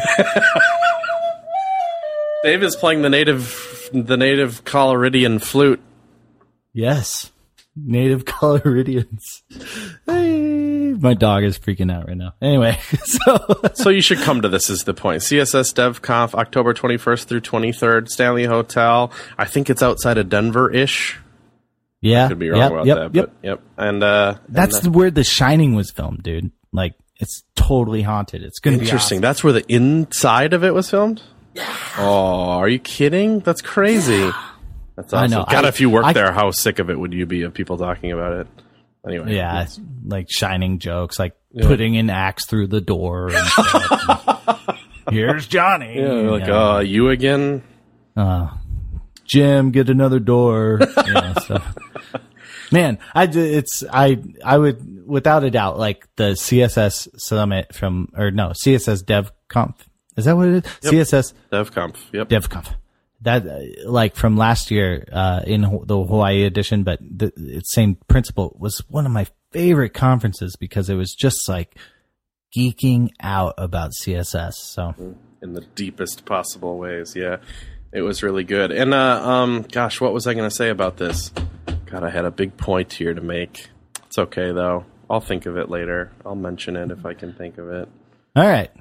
Dave is playing the native the native Coloridian flute. Yes. Native Coloridians. Hey, my dog is freaking out right now. Anyway, so so you should come to this is the point. C S S DevConf, October twenty-first through twenty-third, Stanley Hotel. I think it's outside of Denver-ish. Yeah. I could be wrong yep, about yep, that, yep. but yep. And uh That's and, uh, where The Shining was filmed, dude. Like, it's totally haunted. It's going to be interesting. awesome. That's where the inside of it was filmed? Yeah. Oh, are you kidding? That's crazy. Yeah. That's awesome. I know. God, I, if you worked I, there, how sick of it would you be of people talking about it? Anyway. Yeah, like Shining jokes, like yeah. putting an axe through the door. And stuff. And, here's Johnny. Yeah, like, yeah. uh, you again? Uh, Jim, get another door. Yeah, so. Man, I it's I I would without a doubt like the C S S Summit from or no C S S DevConf, is that what it is? Yep. C S S DevConf. Yep. DevConf. That uh, like from last year uh, in the Hawaii edition, but the it's same principle, was one of my favorite conferences because it was just like geeking out about C S S. So in the deepest possible ways, yeah, it was really good. And uh, um, gosh, what was I going to say about this? God, I had a big point here to make. It's okay, though. I'll think of it later. I'll mention it if I can think of it. All right.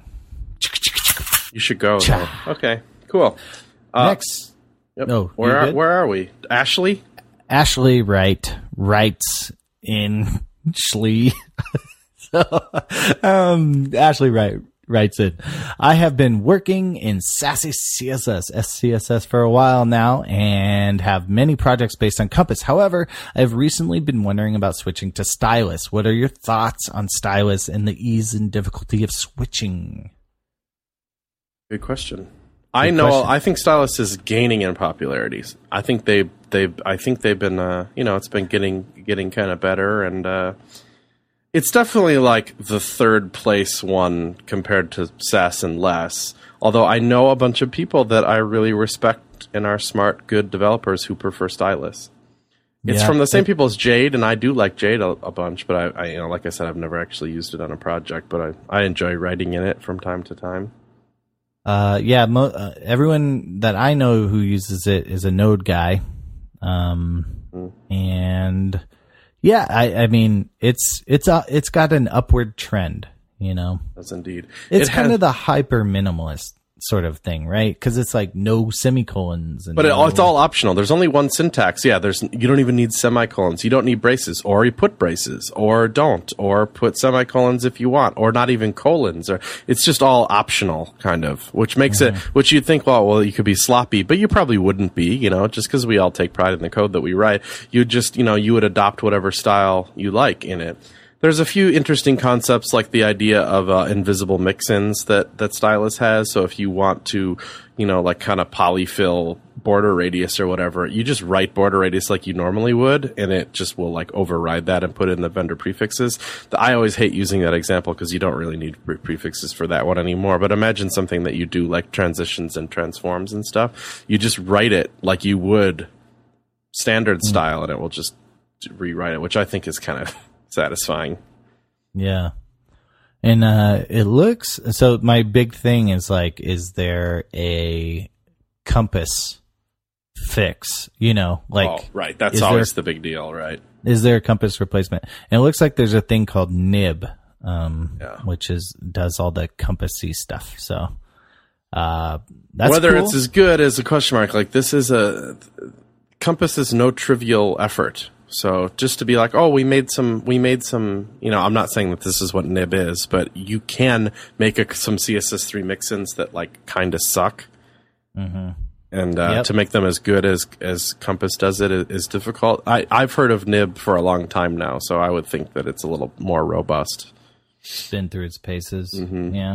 You should go, though. Okay, cool. Uh, Next. Yep. Oh, where are, where are we? Ashley? Ashley Wright writes in Schlee. so, um, Ashley Wright writes it. I have been working in Sassy C S S, S C S S for a while now and have many projects based on Compass. However, I've recently been wondering about switching to Stylus. What are your thoughts on Stylus and the ease and difficulty of switching? Good question. Good I know. Question. I think Stylus is gaining in popularity. I think they they I think they've been uh, you know, it's been getting getting kind of better, and uh it's definitely like the third place one compared to Sass and Less. Although I know a bunch of people that I really respect and are smart, good developers who prefer Stylus. It's yeah, from the same it, people as Jade, and I do like Jade a, a bunch. But I, I, you know, like I said, I've never actually used it on a project, but I, I enjoy writing in it from time to time. Uh, yeah, mo- uh, everyone that I know who uses it is a Node guy, um, mm. and. Yeah, I, I mean, it's it's uh, it's got an upward trend, you know. Yes, indeed. It's it kind has, of the hyper minimalist sort of thing, right? Because it's like no semicolons. And but no, it, it's all optional. There's only one syntax. Yeah, there's you don't even need semicolons. You don't need braces, or you put braces, or don't, or put semicolons if you want, or not even colons. Or it's just all optional, kind of, which makes mm-hmm. it. Which you'd think, well, well, you could be sloppy, but you probably wouldn't be. You know, just because we all take pride in the code that we write, you just, you know, you would adopt whatever style you like in it. There's a few interesting concepts, like the idea of uh, invisible mix-ins that, that Stylus has. So if you want to, you know, like kind of polyfill border radius or whatever, you just write border radius like you normally would, and it just will like override that and put in the vendor prefixes. The, I always hate using that example because you don't really need pre- prefixes for that one anymore. But imagine something that you do like transitions and transforms and stuff. You just write it like you would standard mm. style, and it will just rewrite it, which I think is kind of satisfying. Yeah. And uh it looks so my big thing is like, is there a compass fix, you know, like oh, right, that's always there, the big deal, right? Is there a compass replacement? And it looks like there's a thing called Nib, um yeah. which is does all the compassy stuff. So uh that's whether cool. It's as good as a question mark. Like, this is a compass is no trivial effort. So just to be like, oh, we made some, we made some, you know, I'm not saying that this is what Nib is, but you can make a, some C S S three mix-ins that like kind of suck. Mm-hmm. And uh, yep. to make them as good as, as Compass does it is, is difficult. I, I've heard of Nib for a long time now, so I would think that it's a little more robust. Spin through its paces. Mm-hmm. Yeah.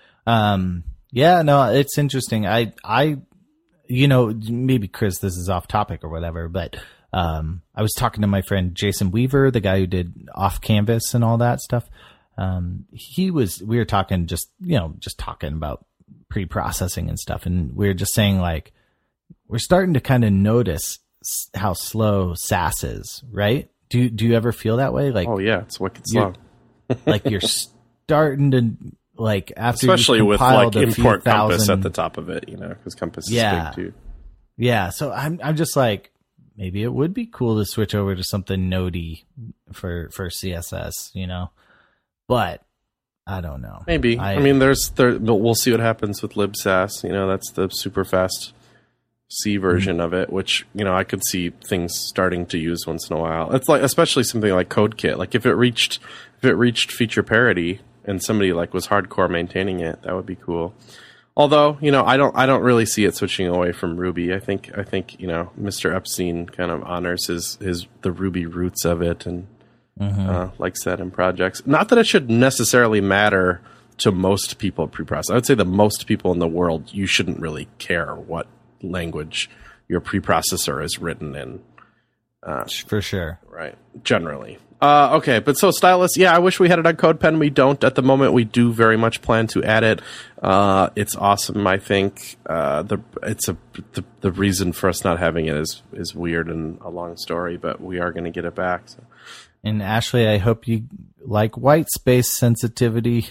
Um, yeah, no, it's interesting. I, I, you know, maybe Chris, this is off topic or whatever, but Um, I was talking to my friend Jason Weaver, the guy who did Off Canvas and all that stuff. Um, he was, we were talking just, you know, just talking about pre-processing and stuff. And we were just saying, like, we're starting to kind of notice how slow S A S is, right? Do you, do you ever feel that way? Like, oh yeah, it's wicked slow. Like you're starting to, like, after especially with like import Compass at the top of it, you know, because Compass yeah, is big too. Yeah. So I'm, I'm just like, maybe it would be cool to switch over to something Node-y for, for C S S, you know, but I don't know. Maybe. I, I mean, there's there, but we'll see what happens with libsass. You know, that's the super fast C version mm-hmm. of it, which, you know, I could see things starting to use once in a while. It's like, especially something like CodeKit. Like if it reached, if it reached feature parity and somebody like was hardcore maintaining it, that would be cool. Although, you know, I don't, I don't really see it switching away from Ruby. I think, I think, you know, Mister Epstein kind of honors his, his the Ruby roots of it, and mm-hmm. uh, likes that in projects. Not that it should necessarily matter to most people pre-process. I would say that most people in the world, you shouldn't really care what language your preprocessor is written in. Uh, For sure, right? Generally. Uh, okay, but so Stylus, yeah, I wish we had it on CodePen. We don't at the moment. We do very much plan to add it. Uh, it's awesome, I think. Uh, the it's a the, the reason for us not having it is is weird and a long story, but we are going to get it back. So. And Ashley, I hope you like white space sensitivity.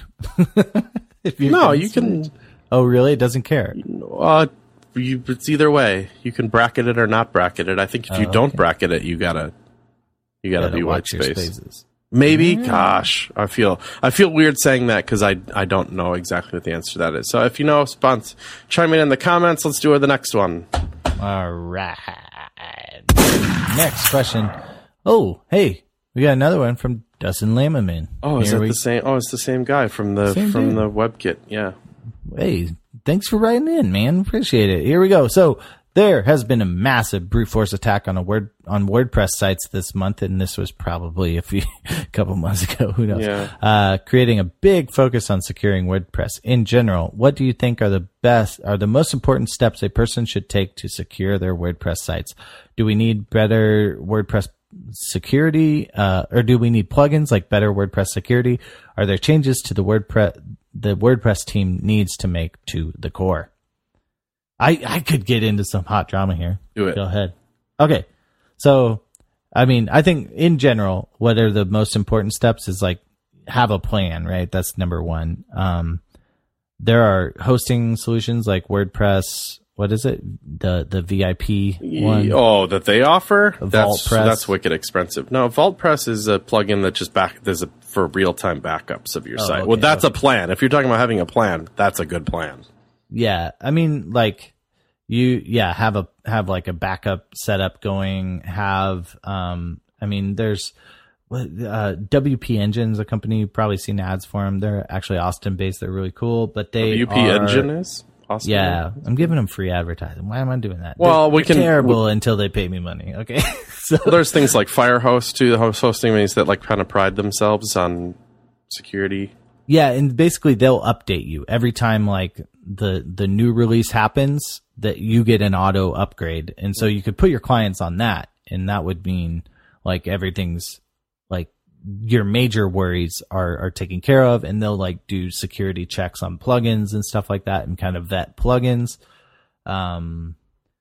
if you no, you can. It. Oh, really? It doesn't care. Uh, you, it's either way. You can bracket it or not bracket it. I think if you oh, don't okay. bracket it, you gotta. You gotta, gotta be white space. Maybe, yeah. Gosh, I feel I feel weird saying that because I I don't know exactly what the answer to that is. So if you know, spons, chime in in the comments. Let's do the next one. All right. Next question. Oh, hey, we got another one from Dustin Lammerman. Oh, is Here that we... the same? Oh, it's the same guy from the same from dude. the WebKit. Yeah. Hey, thanks for writing in, man. Appreciate it. Here we go. So. There has been a massive brute force attack on a word on WordPress sites this month, and this was probably a few a couple months ago. Who knows? Yeah. Uh, creating a big focus on securing WordPress in general. What do you think are the best, are the most important steps a person should take to secure their WordPress sites? Do we need better WordPress security, uh, or do we need plugins like better WordPress security? Are there changes to the WordPress the WordPress team needs to make to the core? I, I could get into some hot drama here. Do it. Go ahead. Okay. So, I mean, I think in general, what are the most important steps is like have a plan, right? That's number one. Um, there are hosting solutions like WordPress. What is it? The the V I P one? Oh, that they offer? VaultPress. That's, that's wicked expensive. No, VaultPress is a plugin that just back, there's a, for real-time backups of your oh, site. Okay, well, that's okay. a plan. If you're talking about having a plan, that's a good plan. Yeah, I mean, like you, yeah, have a have like a backup setup going. Have, um, I mean, there's uh, W P Engine's a company you've probably seen ads for them. They're actually Austin based. They're really cool, but they W P are, Engine is possibly. Yeah, I'm giving them free advertising. Why am I doing that? Well, they're, we they're can terrible we, until they pay me money. Okay, so well, there's things like Firehose too. The host hosting companies that like kind of pride themselves on security. Yeah, and basically they'll update you every time like the the new release happens, that you get an auto upgrade, and so you could put your clients on that, and that would mean like everything's like your major worries are are taken care of, and they'll like do security checks on plugins and stuff like that, and kind of vet plugins. Um,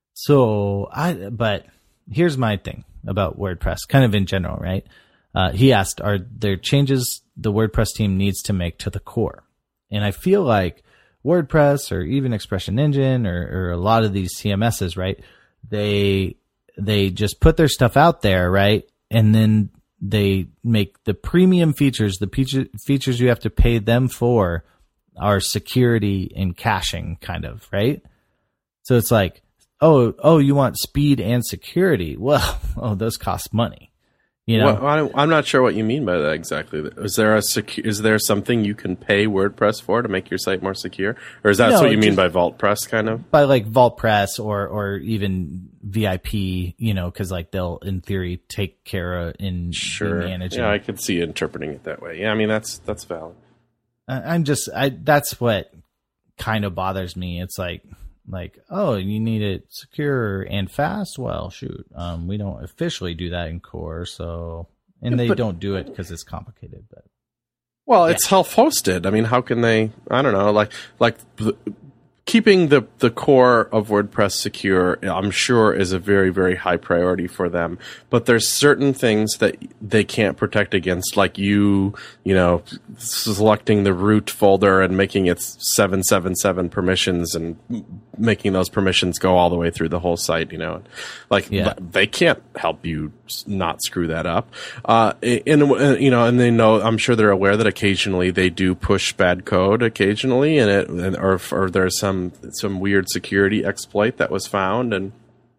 so I but here's my thing about WordPress, kind of in general, right? Uh, he asked, are there changes the WordPress team needs to make to the core? And I feel like WordPress or even Expression Engine or, or a lot of these C M Ss, right? They, they just put their stuff out there, right? And then they make the premium features, the feature, features you have to pay them for are security and caching kind of, right? So it's like, oh, oh, you want speed and security? Well, oh, those cost money. You know? Well, I'm not sure what you mean by that exactly. Is there a secu- is there something you can pay WordPress for to make your site more secure, or is that No, what you mean just- by VaultPress kind of? By like VaultPress or or even V I P, you know, because like they'll in theory take care of in, Sure. in managing. Yeah, I could see interpreting it that way. Yeah, I mean that's that's valid. I- I'm just I that's what kind of bothers me. It's like like oh, you need it secure and fast. Well, shoot, um, we don't officially do that in Core, so and Yeah, they but- don't do it because it's complicated. But Well, it's self-hosted. I mean, how can they? I don't know. Like, like the, keeping the the core of WordPress secure, I'm sure, is a very, very high priority for them. But there's certain things that they can't protect against, like you, you know, selecting the root folder and making it seven seven seven permissions and making those permissions go all the way through the whole site. You know, like Yeah. they can't help you not screw that up. Uh, and, and you know, and they know, I'm sure they're aware that occasionally they do push bad code occasionally, and it, and, or, or there's some, some weird security exploit that was found, and,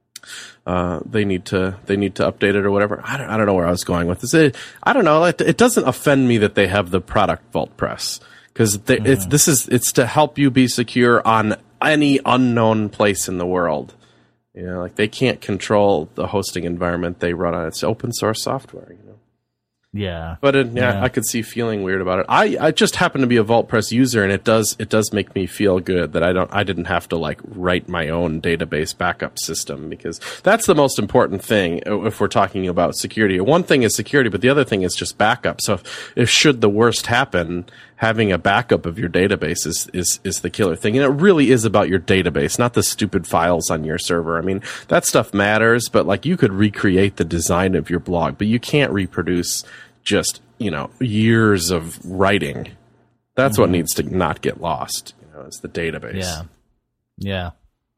uh, they need to, they need to update it or whatever. I don't, I don't know where I was going with this. It, I don't know. It, it doesn't offend me that they have the product VaultPress, because mm-hmm. it's, this is, it's to help you be secure on any unknown place in the world. You know, like they can't control the hosting environment they run on. It's open source software, you know. yeah, But it, yeah, Yeah. I could see feeling weird about it. I, I just happen to be a VaultPress user, and it does it does make me feel good that I don't I didn't have to like write my own database backup system, because that's the most important thing if we're talking about security. One thing is security, but the other thing is just backup. So if, if should the worst happen, having a backup of your database is, is, is the killer thing. And it really is about your database, not the stupid files on your server. I mean, that stuff matters, but like you could recreate the design of your blog, but you can't reproduce just, you know, years of writing. That's mm-hmm. what needs to not get lost, you know, is the database. Yeah. Yeah.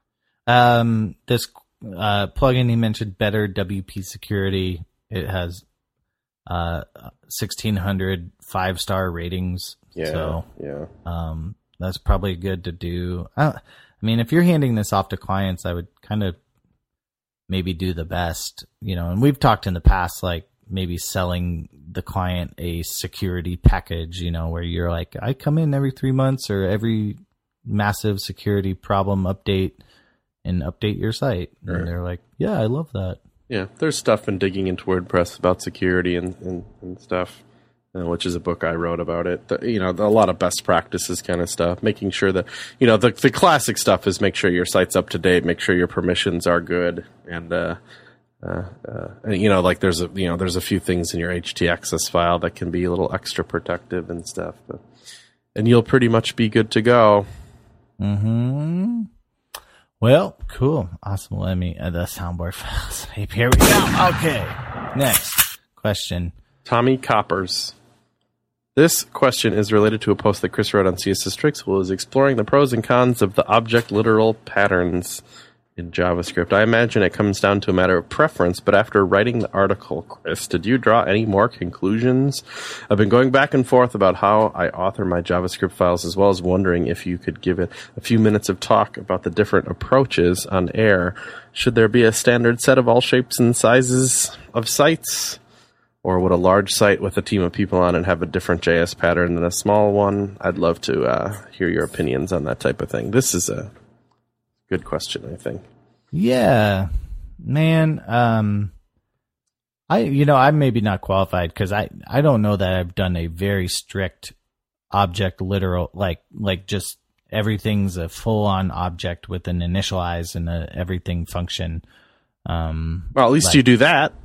Um, this, uh, plugin he mentioned, Better W P Security. It has, uh, sixteen hundred five-star ratings. Yeah, so, yeah. um, that's probably good to do. I, I mean, if you're handing this off to clients, I would kind of maybe do the best, you know, and we've talked in the past, like maybe selling the client a security package, you know, where you're like, I come in every three months or every massive security problem update and update your site. Right. And they're like, yeah, I love that. Yeah, there's stuff in digging into WordPress about security and, and, and stuff. Uh, which is a book I wrote about it. The, you know, a lot of best practices kind of stuff, making sure that, you know, the the classic stuff is make sure your site's up to date, make sure your permissions are good, and, uh, uh, uh, and, you know, like there's a, you know, there's a few things in your H T X S file that can be a little extra protective and stuff, but, and you'll pretty much be good to go. Mm-hmm. Well, cool. Awesome. Let me, uh, the soundboard files. Here we go. Okay. Next question. Tommy Coppers. This question is related to a post that Chris wrote on C S S Tricks, who is exploring the pros and cons of the object literal patterns in JavaScript. I imagine it comes down to a matter of preference, but after writing the article, Chris, did you draw any more conclusions? I've been going back and forth about how I author my JavaScript files, as well as wondering if you could give it a few minutes of talk about the different approaches on air. Should there be a standard set of all shapes and sizes of sites? Or would a large site with a team of people on it have a different J S pattern than a small one? I'd love to uh, hear your opinions on that type of thing. This is a good question, I think. Yeah, man. Um, I, you know, I'm maybe not qualified because I, I don't know that I've done a very strict object literal, like, like just everything's a full on object with an initialize and a everything function. Um, well, at least like, you do that.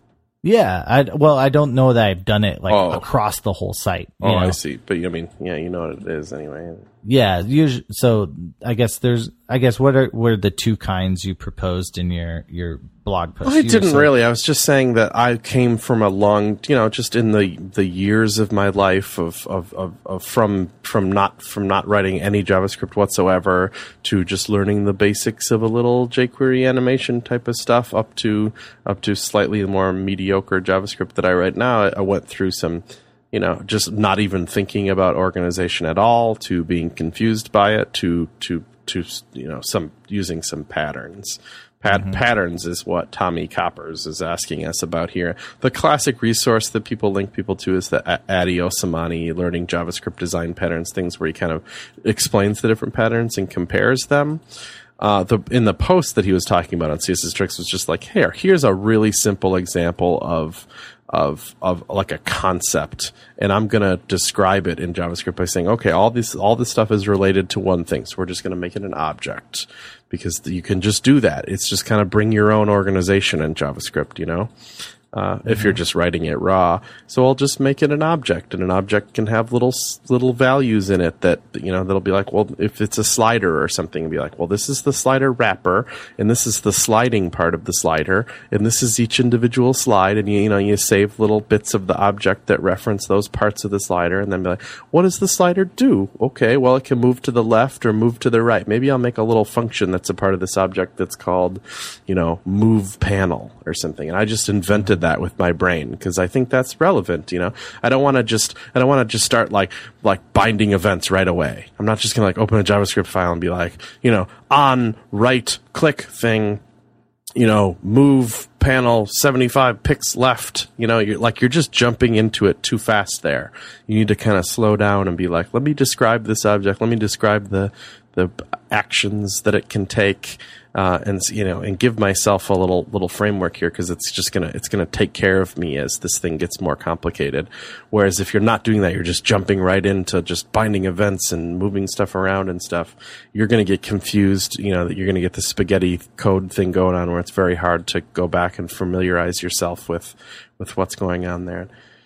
Yeah. I, well, I don't know that I've done it like oh. across the whole site. Oh, know? I see. But I mean, yeah, you know what it is anyway. Yeah. Usually, so I guess there's, I guess what are, what are the two kinds you proposed in your, your blog post? Well, I you didn't so, really. I was just saying that I came from a long, you know, just in the, the years of my life of, of, of, of from, from not, from not writing any JavaScript whatsoever to just learning the basics of a little jQuery animation type of stuff up to, up to slightly more mediocre JavaScript that I write now. I, I went through some, you know, just not even thinking about organization at all, to being confused by it, to, to, to, you know, some, using some patterns. Pat- mm-hmm. Patterns is what Tommy Coppers is asking us about here. The classic resource that people link people to is the a- Adi Osamani Learning JavaScript Design Patterns, things where he kind of explains the different patterns and compares them. Uh, the, in the post that he was talking about on C S S Tricks was just like, here, here's a really simple example of, of, of like a concept. And I'm going to describe it in JavaScript by saying, okay, all this, all this stuff is related to one thing. So we're just going to make it an object because you can just do that. It's just kind of bring your own organization in JavaScript, you know? Uh, mm-hmm. If you're just writing it raw. So I'll just make it an object, and an object can have little little values in it that, you know, that'll be like, well, if it's a slider or something, it'll be like, well, this is the slider wrapper, and this is the sliding part of the slider, and this is each individual slide, and you, you know, you save little bits of the object that reference those parts of the slider, and then be like, what does the slider do? Okay, well, it can move to the left or move to the right. Maybe I'll make a little function that's a part of this object that's called, you know, move panel or something. And I just invented that with my brain because I think that's relevant. You know, I don't want to just I don't want to just start like like binding events right away. I'm not just gonna like open a JavaScript file and be like, you know, on right click thing, you know, move panel seventy-five pixels left. You know, you're like you're just jumping into it too fast there. You need to kind of slow down and be like, let me describe this object. Let me describe the the actions that it can take. Uh, and you know, and give myself a little little framework here because it's just gonna it's gonna take care of me as this thing gets more complicated. Whereas if you're not doing that, you're just jumping right into just binding events and moving stuff around and stuff. You're gonna get confused. You know, that you're gonna get the spaghetti code thing going on where it's very hard to go back and familiarize yourself with with what's going on there.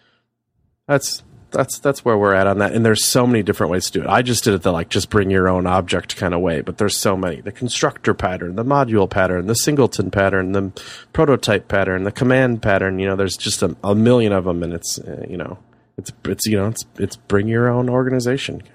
That's. That's that's where we're at on that, and there's so many different ways to do it. I just did it the like just bring your own object kind of way, but there's so many: the constructor pattern, the module pattern, the singleton pattern, the prototype pattern, the command pattern. You know, there's just a, a million of them, and it's uh, you know, it's it's you know, it's it's bring your own organization.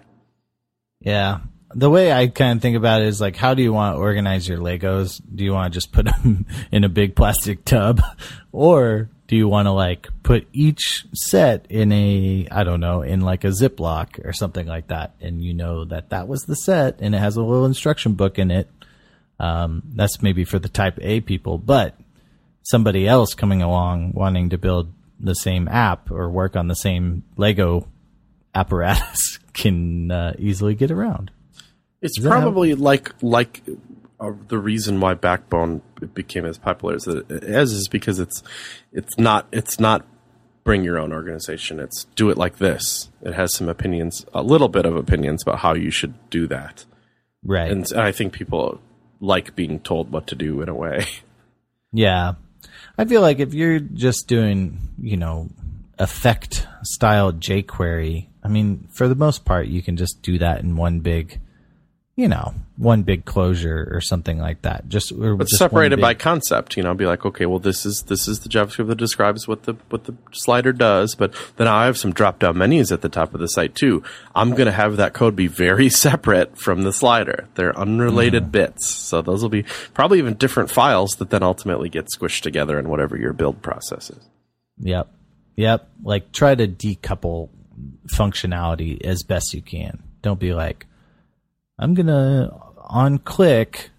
Yeah, the way I kind of think about it is like, how do you want to organize your Legos? Do you want to just put them in a big plastic tub, or do you want to like put each set in a, I don't know, in like a Ziploc or something like that, and you know that that was the set and it has a little instruction book in it. Um, that's maybe for the type A people, but somebody else coming along wanting to build the same app or work on the same Lego apparatus can uh, easily get around. It's probably how- like like. Uh, the reason why Backbone became as popular as it is is because it's it's not it's not bring your own organization. It's do it like this. It has some opinions, a little bit of opinions about how you should do that. Right. And, and I think people like being told what to do in a way. Yeah. I feel like if you're just doing, you know, effect style jQuery, I mean, for the most part, you can just do that in one big, you know, one big closure or something like that. Just or but just separated big... by concept, you know, be like, okay, well, this is this is the JavaScript that describes what the what the slider does, but then I have some drop down menus at the top of the site too. I'm going to have that code be very separate from the slider. They're unrelated mm. bits, so those will be probably even different files that then ultimately get squished together in whatever your build process is. Yep, yep. Like try to decouple functionality as best you can. Don't be like, I'm gonna on click,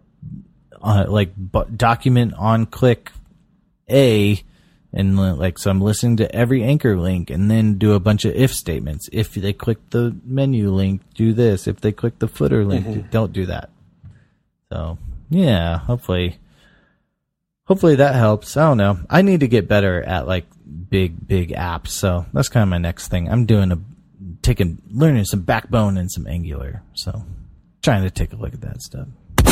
uh, like bu- document on click A, and like so I'm listening to every anchor link, and then do a bunch of if statements. If they click the menu link, do this. If they click the footer link, mm-hmm. don't do that. So yeah, hopefully, hopefully that helps. I don't know. I need to get better at like big, big apps. So that's kind of my next thing. I'm doing a taking learning some Backbone and some Angular. So trying to take a look at that stuff.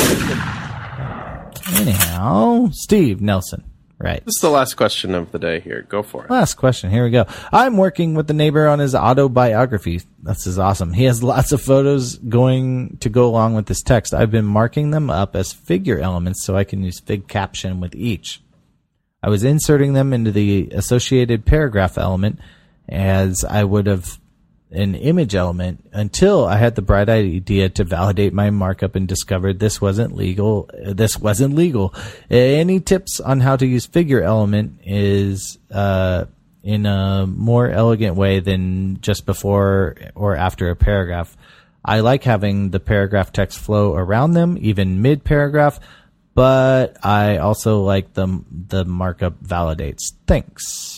Anyhow, Steve Nelson. Right. This is the last question of the day here. Go for it. Last question. Here we go. I'm working with the neighbor on his autobiography. This is awesome. He has lots of photos going to go along with this text. I've been marking them up as figure elements so I can use fig caption with each. I was inserting them into the associated paragraph element as I would have an image element until I had the bright idea to validate my markup and discovered this wasn't legal. This wasn't legal. Any tips on how to use figure element is uh, in a more elegant way than just before or after a paragraph? I like having the paragraph text flow around them, even mid-paragraph, but I also like the, the markup validates. Thanks.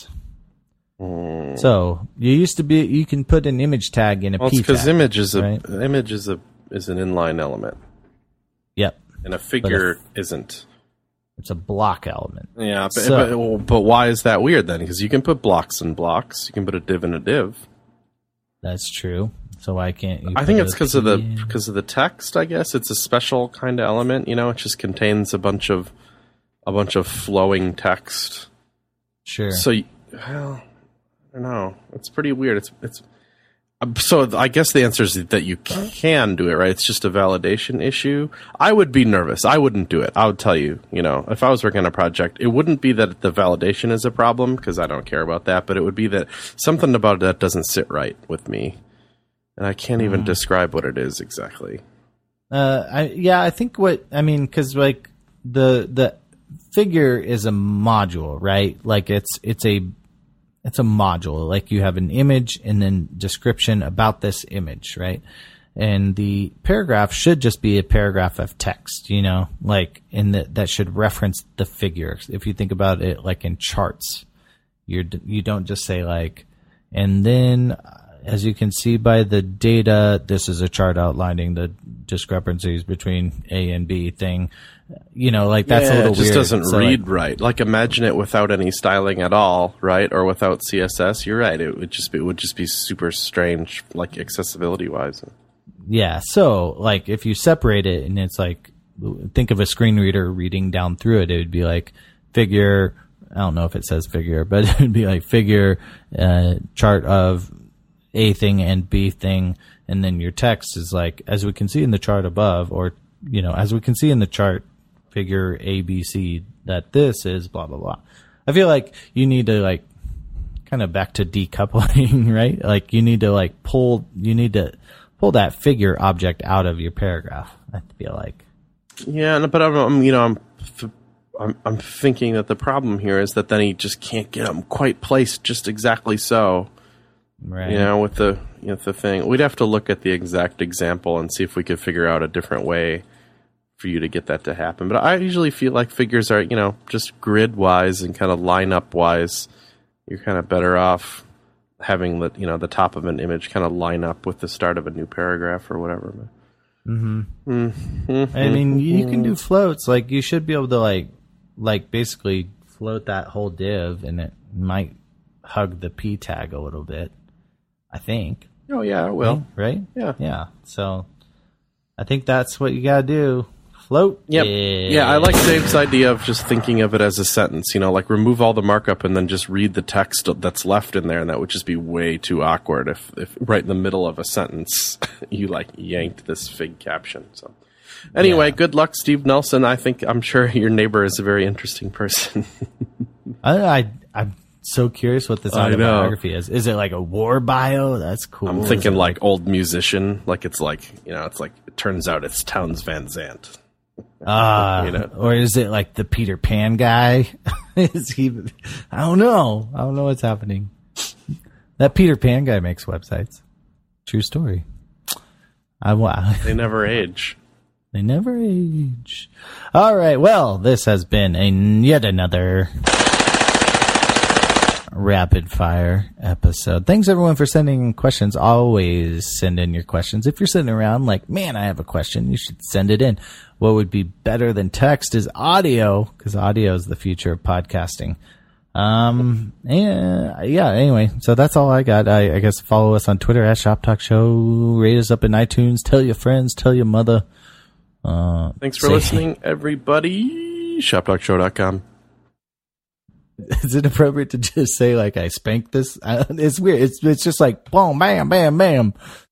So you used to be, you can put an image tag in a well, p it's because tag, image is a right? image is a is an inline element. Yep, and a figure a, isn't. It's a block element. Yeah, but so, but, but why is that weird then? Because you can put blocks in blocks. You can put a div in a div. That's true. So why can't you? I think it's because of the because of the text. I guess it's a special kind of element. You know, it just contains a bunch of a bunch of flowing text. Sure. So well. I don't know. It's pretty weird. It's it's so I guess the answer is that you can do it, right? It's just a validation issue. I would be nervous. I wouldn't do it. I would tell you, you know, if I was working on a project, it wouldn't be that the validation is a problem because I don't care about that, but it would be that something about that doesn't sit right with me, and I can't even mm. describe what it is exactly. Uh, I yeah, I think what I mean because like the the figure is a module, right? Like it's it's a It's a module, like you have an image and then description about this image, right? And the paragraph should just be a paragraph of text, you know, like in the, that should reference the figure. If you think about it like in charts, you're, you don't just say like, and then as you can see by the data, this is a chart outlining the discrepancies between A and B thing. You know, like that's yeah, a little it just weird. doesn't so read like, right. Like imagine it without any styling at all, right? Or without C S S. You're right. It would just be it would just be super strange, like accessibility wise. Yeah. So like if you separate it and it's like think of a screen reader reading down through it, it would be like figure. I don't know if it says figure, but it would be like figure uh, chart of A thing and B thing, and then your text is like as we can see in the chart above, or you know as we can see in the chart. Figure A, B, C, that this is blah, blah, blah. I feel like you need to like kind of back to decoupling, right? Like you need to like pull, you need to pull that figure object out of your paragraph. I feel like. Yeah, but I'm, I'm you know, I'm, I'm, I'm thinking that the problem here is that then he just can't get them quite placed just exactly so. Right. You know, with the, you know, the thing, we'd have to look at the exact example and see if we could figure out a different way for you to get that to happen. But I usually feel like figures are, you know, just grid wise and kind of lineup wise, you're kind of better off having the, you know, the top of an image kind of line up with the start of a new paragraph or whatever. Mm-hmm. Mm-hmm. I mean, you can do floats. Like you should be able to like, like basically float that whole div, and it might hug the P tag a little bit. I think. Oh yeah, it will. Right? Yeah. Yeah. So I think that's what you gotta do. Float. Yep. Yeah. Yeah, I like Dave's idea of just thinking of it as a sentence, you know, like remove all the markup and then just read the text that's left in there, and that would just be way too awkward if, if right in the middle of a sentence you like yanked this fig caption. So anyway, yeah. Good luck, Steve Nelson. I think I'm sure your neighbor is a very interesting person. I, I I'm so curious what this autobiography is. Is it like a war bio? That's cool. I'm thinking like old musician, like it's like, you know, it's like it turns out it's Townes Van Zandt. Ah, uh, you know? Or is it like the Peter Pan guy? Is he? I don't know. I don't know what's happening. That Peter Pan guy makes websites. True story. I wow. They never age. They never age. All right. Well, this has been a yet another rapid fire episode. Thanks everyone for sending questions. Always send in your questions. If you're sitting around like, man, I have a question, you should send it in. What would be better than text is audio, because audio is the future of podcasting. Um, yeah, yeah, anyway, so that's all I got. I, I guess follow us on Twitter at Shop Talk Show, rate us up in iTunes, tell your friends, tell your mother. Uh, Thanks for listening, everybody. shop talk show dot com. Is it appropriate to just say, like, I spanked this? It's weird. It's, it's just like, boom, bam, bam, bam.